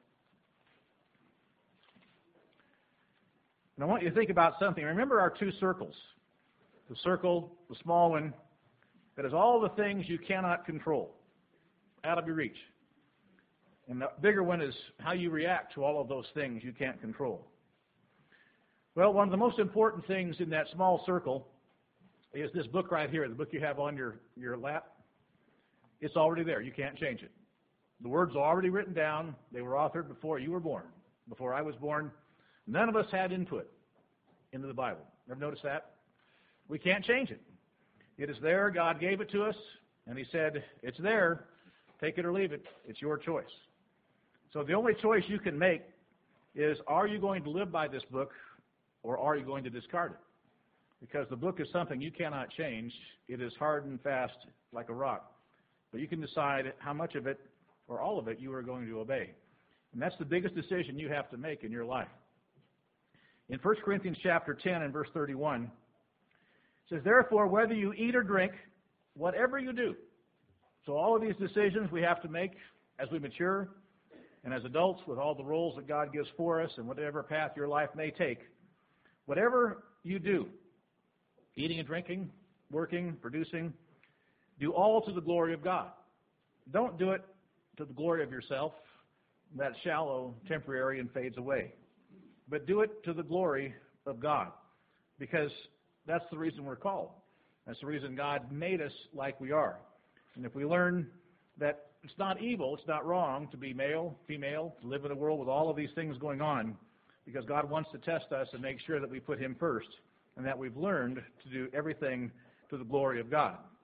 And I want you to think about something. Remember our two circles. The circle, the small one, that is all the things you cannot control, out of your reach. And the bigger one is how you react to all of those things you can't control. Well, one of the most important things in that small circle is this book right here, the book you have on your, your lap. It's already there. You can't change it. The words are already written down. They were authored before you were born, before I was born. None of us had input into the Bible. Ever notice that? We can't change it. It is there. God gave it to us, and He said, it's there. Take it or leave it. It's your choice. So the only choice you can make is, are you going to live by this book, or are you going to discard it? Because the book is something you cannot change. It is hard and fast like a rock. But you can decide how much of it, or all of it, you are going to obey. And that's the biggest decision you have to make in your life. In First Corinthians chapter ten and verse thirty-one, it says, "Therefore, whether you eat or drink, whatever you do." So all of these decisions we have to make as we mature and as adults, with all the roles that God gives for us and whatever path your life may take. Whatever you do, eating and drinking, working, producing, do all to the glory of God. Don't do it to the glory of yourself. That's shallow, temporary, and fades away. But do it to the glory of God, because that's the reason we're called. That's the reason God made us like we are. And if we learn that it's not evil, it's not wrong to be male, female, to live in a world with all of these things going on, because God wants to test us and make sure that we put Him first, and that we've learned to do everything to the glory of God.